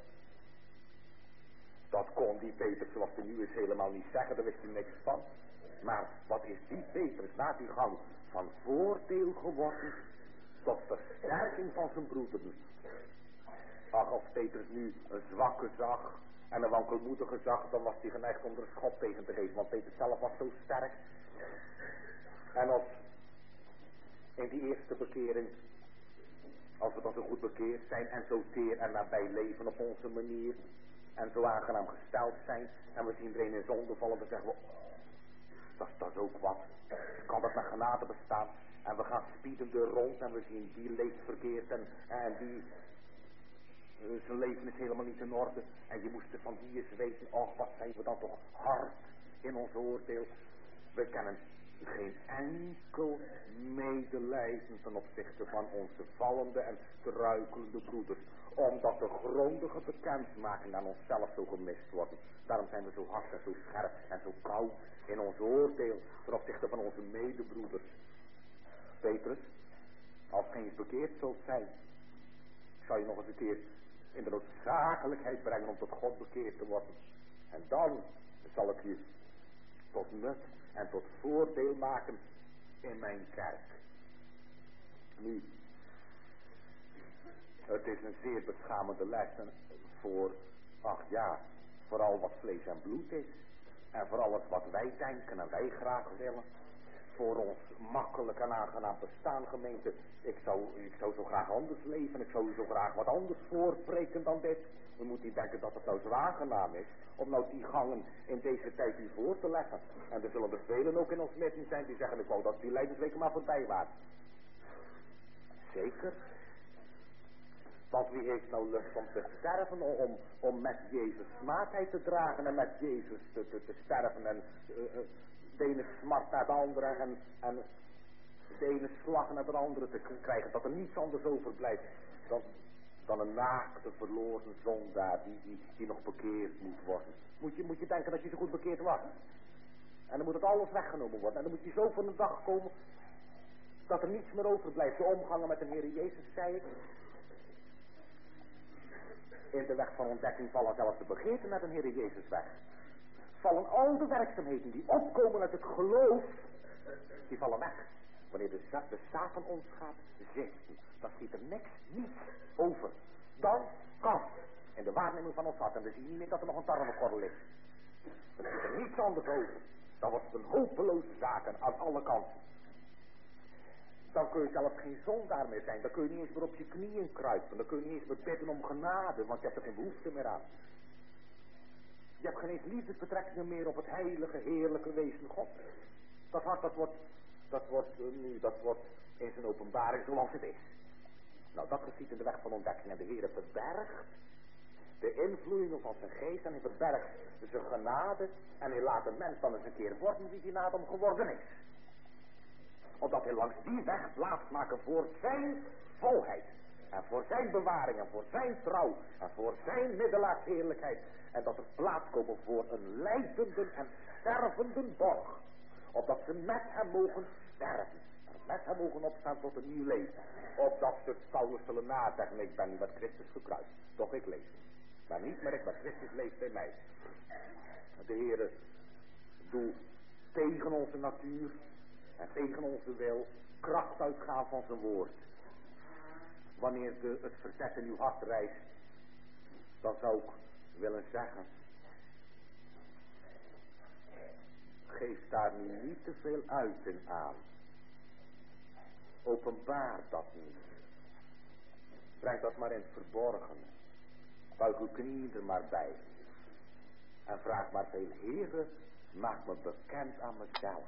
Dat kon die Petrus, zoals hij nu is, helemaal niet zeggen, daar wist hij niks van. Maar wat is die Petrus na die gang van voordeel geworden tot versterking van zijn broederen. Ach, als Petrus nu een zwakke zag en een wankelmoedige zag, dan was hij geneigd om er een schop tegen te geven, want Petrus zelf was zo sterk. En als in die eerste bekering, als we dan zo goed bekeerd zijn en zo teer en nabij leven op onze manier en zo aangenaam gesteld zijn en we zien er een in zonde vallen, dan zeggen we, dat is ook wat. Kan dat met genade bestaan? En we gaan spiedende rond en we zien die leeft verkeerd en die zijn leven is helemaal niet in orde. En je moest er van die eens weten, och wat zijn we dan toch hard in ons oordeel. We kennen geen enkel medelijden ten opzichte van onze vallende en struikelende broeders. Omdat de grondige bekendmaking aan onszelf zo gemist wordt. Daarom zijn we zo hard en zo scherp en zo koud in ons oordeel ten opzichte van onze medebroeders. Petrus, als gij eens bekeerd zult zijn, zal je nog eens een keer in de noodzakelijkheid brengen om tot God bekeerd te worden. En dan zal ik je tot nut en tot voordeel maken in mijn kerk. Nu, het is een zeer beschamende les voor, vooral wat vlees en bloed is. En voor alles wat wij denken en wij graag willen. Voor ons makkelijk en aangenaam bestaan, gemeente. Ik zou zo graag anders leven. Ik zou u zo graag wat anders voorspreken dan dit. U moet niet denken dat het nou zo aangenaam is om nou die gangen in deze tijd u voor te leggen. En er zullen er velen ook in ons midden zijn die zeggen, ik wou dat die lijdensweken maar voorbij waren. Zeker. Want wie heeft nou lust om te sterven, om met Jezus smaakheid te dragen en met Jezus te sterven en de ene smart naar de andere en de ene slag naar de andere te krijgen, dat er niets anders overblijft dan een naakte verloren zondaar die nog bekeerd moet worden. Moet je denken dat je zo goed bekeerd was. En dan moet het alles weggenomen worden. En dan moet je zo voor een dag komen dat er niets meer overblijft. De omgangen met de Heer Jezus, zei ik. In de weg van ontdekking vallen zelfs de begeerten naar de Heer Jezus weg. Vallen al de werkzaamheden die opkomen uit het geloof, die vallen weg. Wanneer de Satan ons gaat zitten, dan schiet er niets over. Dan kan in de waarneming van ons hart, en dan zie je niet meer dat er nog een tarwekorrel is. Dan schiet er niets anders over. Dan wordt het een hopeloze zaak aan alle kanten. Dan kun je zelfs geen zondaar meer zijn. Dan kun je niet eens meer op je knieën kruipen. Dan kun je niet eens meer bidden om genade, want je hebt er geen behoefte meer aan. Je hebt geen eens liefdesbetrekkingen meer op het heilige, heerlijke wezen God. Dat hart, dat wordt in zijn openbaring zoals het is. Nou, dat geschiet in de weg van ontdekking. En de Heer verbergt de invloedingen van zijn geest en hij verbergt zijn genade. En hij laat de mens dan eens een keer worden wie die na hem geworden is. Omdat hij langs die weg plaats maken voor zijn volheid. En voor zijn bewaring en voor zijn trouw. En voor zijn middelaars-heerlijkheid. En dat er plaats komen voor een lijdende en stervende borg. Opdat ze met hem mogen sterven. En met hem mogen opstaan tot een nieuw leven. Opdat ze het Paulus zullen nazeggen. Ik ben niet met Christus gekruist. Doch ik leef. Maar niet meer ik, maar Christus leeft in mij. De Heere doet tegen onze natuur. En tegen onze wil kracht uitgaan van zijn woord. Wanneer het verzet in uw hart rijst, dan zou ik willen zeggen, geef daar nu niet te veel uiting aan. Openbaar dat niet. Breng dat maar in het verborgene. Buig uw knieën er maar bij. En vraag maar veel, Heere, maak me bekend aan mezelf.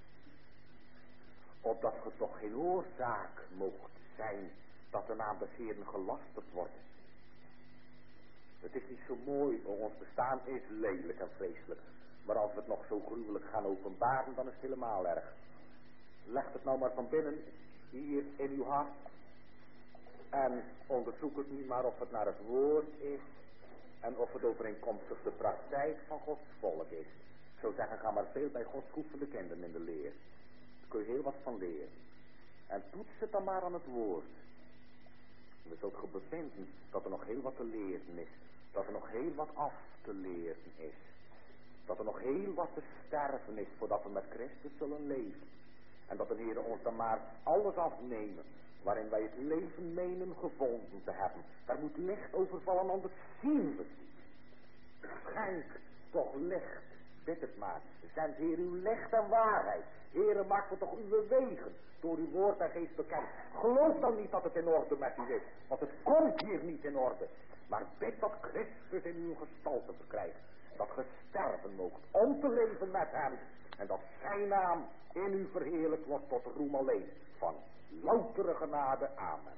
Opdat ge toch geen oorzaak mocht zijn dat de naam des Heeren gelasterd wordt. Het is niet zo mooi, ons bestaan is lelijk en vreselijk. Maar als we het nog zo gruwelijk gaan openbaren, dan is het helemaal erg. Leg het nou maar van binnen, hier in uw hart. En onderzoek het nu maar of het naar het woord is. En of het overeenkomstig de praktijk van Gods volk is. Ik zou zeggen, ga maar veel bij Gods geoefende kinderen in de leer. kun je heel wat van leren. En toets het dan maar aan het woord. We zult ge bevinden dat er nog heel wat te leren is. Dat er nog heel wat af te leren is. Dat er nog heel wat te sterven is voordat we met Christus zullen leven. En dat de Heer ons dan maar alles afnemen waarin wij het leven menen gevonden te hebben. Daar moet licht over vallen, anders zien we het niet. Schenk toch licht, bid het maar. Zend Heer uw licht en waarheid. Heere, maak we toch uw wegen door uw woord en geest bekend. Geloof dan niet dat het in orde met u is, want het komt hier niet in orde. Maar bid dat Christus in uw gestalte verkrijgt. Dat ge sterven moogt om te leven met hem. En dat zijn naam in u verheerlijk wordt tot roem alleen. Van loutere genade. Amen.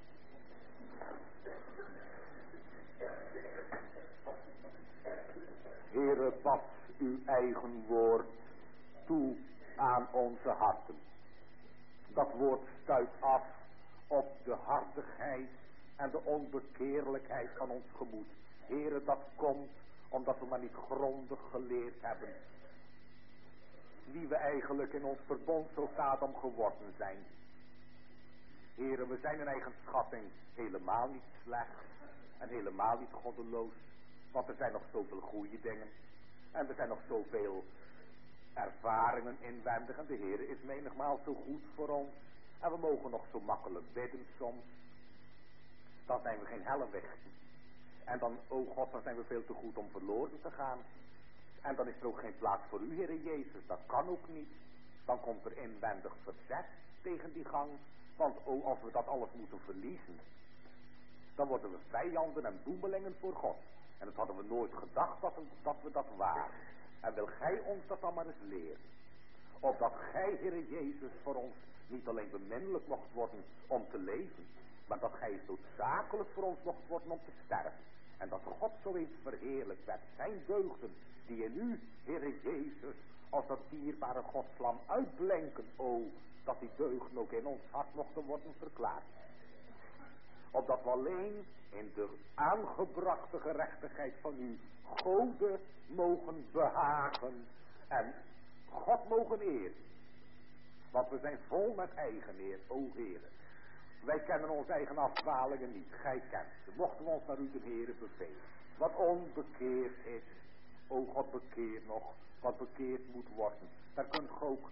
Heere, pas uw eigen woord toe aan onze harten. Dat woord stuit af op de hartigheid en de onbekeerlijkheid van ons gemoed. Heere, dat komt omdat we maar niet grondig geleerd hebben wie we eigenlijk in ons verbond zo Adam geworden zijn. Heere, we zijn in eigen schatting helemaal niet slecht en helemaal niet goddeloos. Want er zijn nog zoveel goede dingen. En er zijn nog zoveel ervaringen inwendig. En de Heere is menigmaal zo goed voor ons. En we mogen nog zo makkelijk bidden soms. Dan zijn we geen hellewichten. En dan, o God, dan zijn we veel te goed om verloren te gaan. En dan is er ook geen plaats voor u, Heere Jezus. Dat kan ook niet. Dan komt er inwendig verzet tegen die gang. Want o, als we dat alles moeten verliezen, dan worden we vijanden en boemelingen voor God. En dat hadden we nooit gedacht dat we dat waren. En wil gij ons dat dan maar eens leren. Opdat gij, Heere Jezus, voor ons niet alleen beminnelijk mocht worden om te leven, maar dat gij noodzakelijk voor ons mocht worden om te sterven. En dat God zo eens verheerlijkt werd, zijn deugden die in u, Heere Jezus, als dat dierbare Godslam uitblinken. O, dat die deugden ook in ons hart mochten worden verklaard. Opdat we alleen in de aangebrachte gerechtigheid van u Gode mogen behagen en God mogen eren. Want we zijn vol met eigeneer, o Heere. Wij kennen onze eigen afdwalingen niet, gij kent ze. Mochten we ons naar u de Heere bevelen. Wat onbekeerd is, o God, bekeer nog wat bekeerd moet worden. Daar kunt ge ook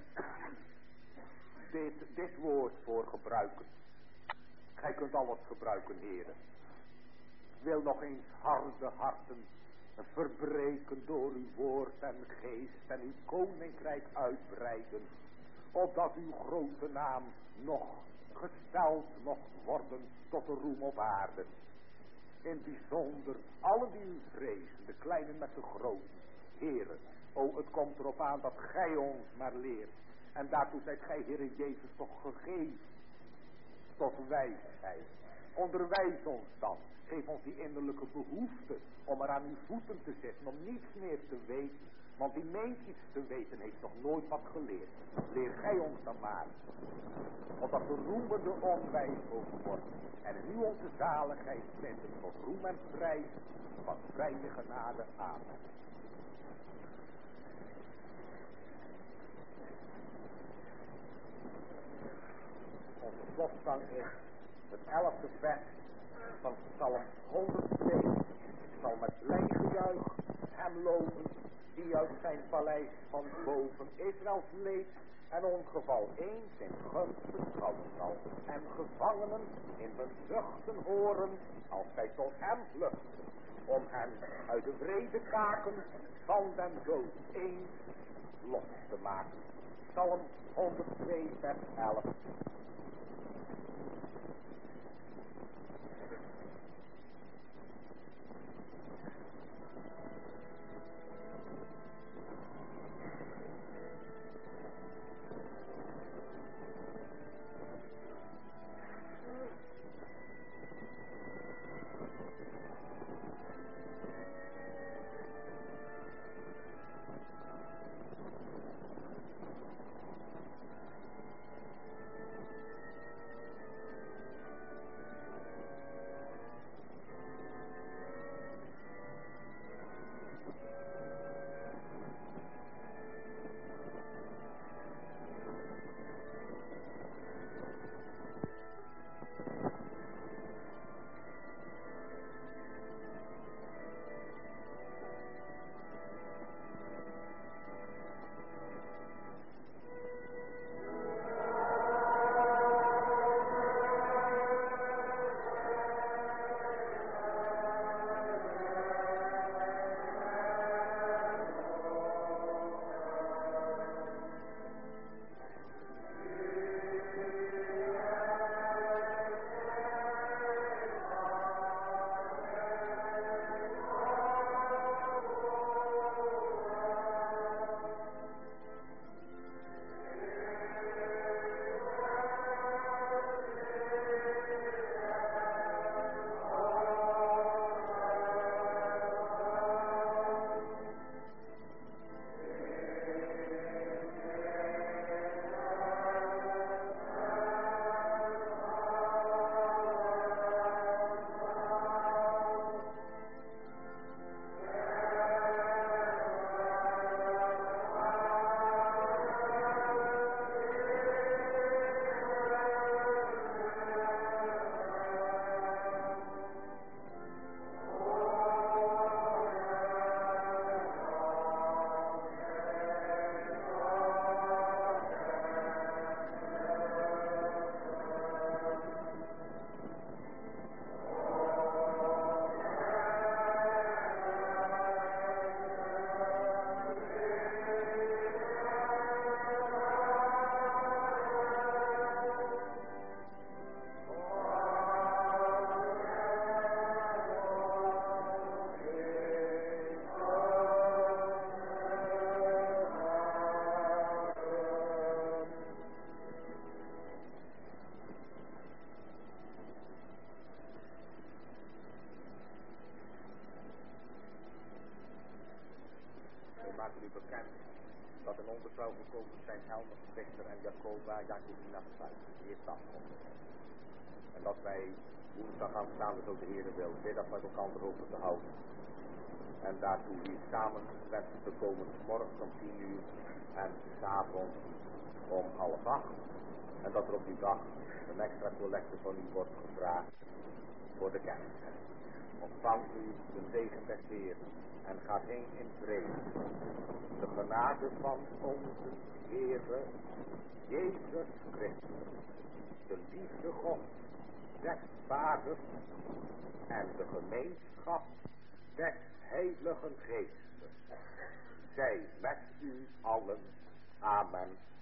dit woord voor gebruiken. Gij kunt alles gebruiken, Heere. Wil nog eens harde harten verbreken door uw woord en geest en uw koninkrijk uitbreiden. Opdat uw grote naam nog gesteld mocht worden tot de roem op aarde. In het bijzonder allen die u vrezen, de kleinen met de groten. Heere, o, het komt erop aan dat gij ons maar leert. En daartoe zijt gij, Heere Jezus, toch gegeven tot wijsheid. Onderwijs ons dan. Geef ons die innerlijke behoefte om er aan uw voeten te zitten, om niets meer te weten. Want die meent iets te weten, heeft nog nooit wat geleerd. Leer gij ons dan maar. Opdat we roemende onwijs mogen worden. En in u onze zaligheid vinden tot roem en prijs van vrije genade. Amen. Onze slotgang is het 11e vers van Psalm 102. Ik zal met blij gejuich hem loven, die uit zijn paleis van boven Israëls leed en ongeval eens in gunst beschouwen zal. En gevangenen in hun zuchten horen, als zij tot hem vluchten, om hen uit de wrede kaken van den dood eens los te maken. Psalm 102 vers 11. maken u bekend dat in onze vrouw gekomen zijn Helmer, Richter en Jacoba, Jacobina Spuit, die eerst afkomt. En dat wij woensdag aanstaande, zo de Heere wil, middag met elkaar over te houden. En daartoe hier samen wensen te komen, morgen om 10 uur en 's avonds om 7:30. En dat er op die dag een extra collecte van u wordt gevraagd voor de kerk. Ontvangt u de zegen des Heeren en gaat heen in vrede. De genade van onze Heere Jezus Christus, de liefde God, des Vaders en de gemeenschap des Heiligen Geestes, zij met u allen. Amen.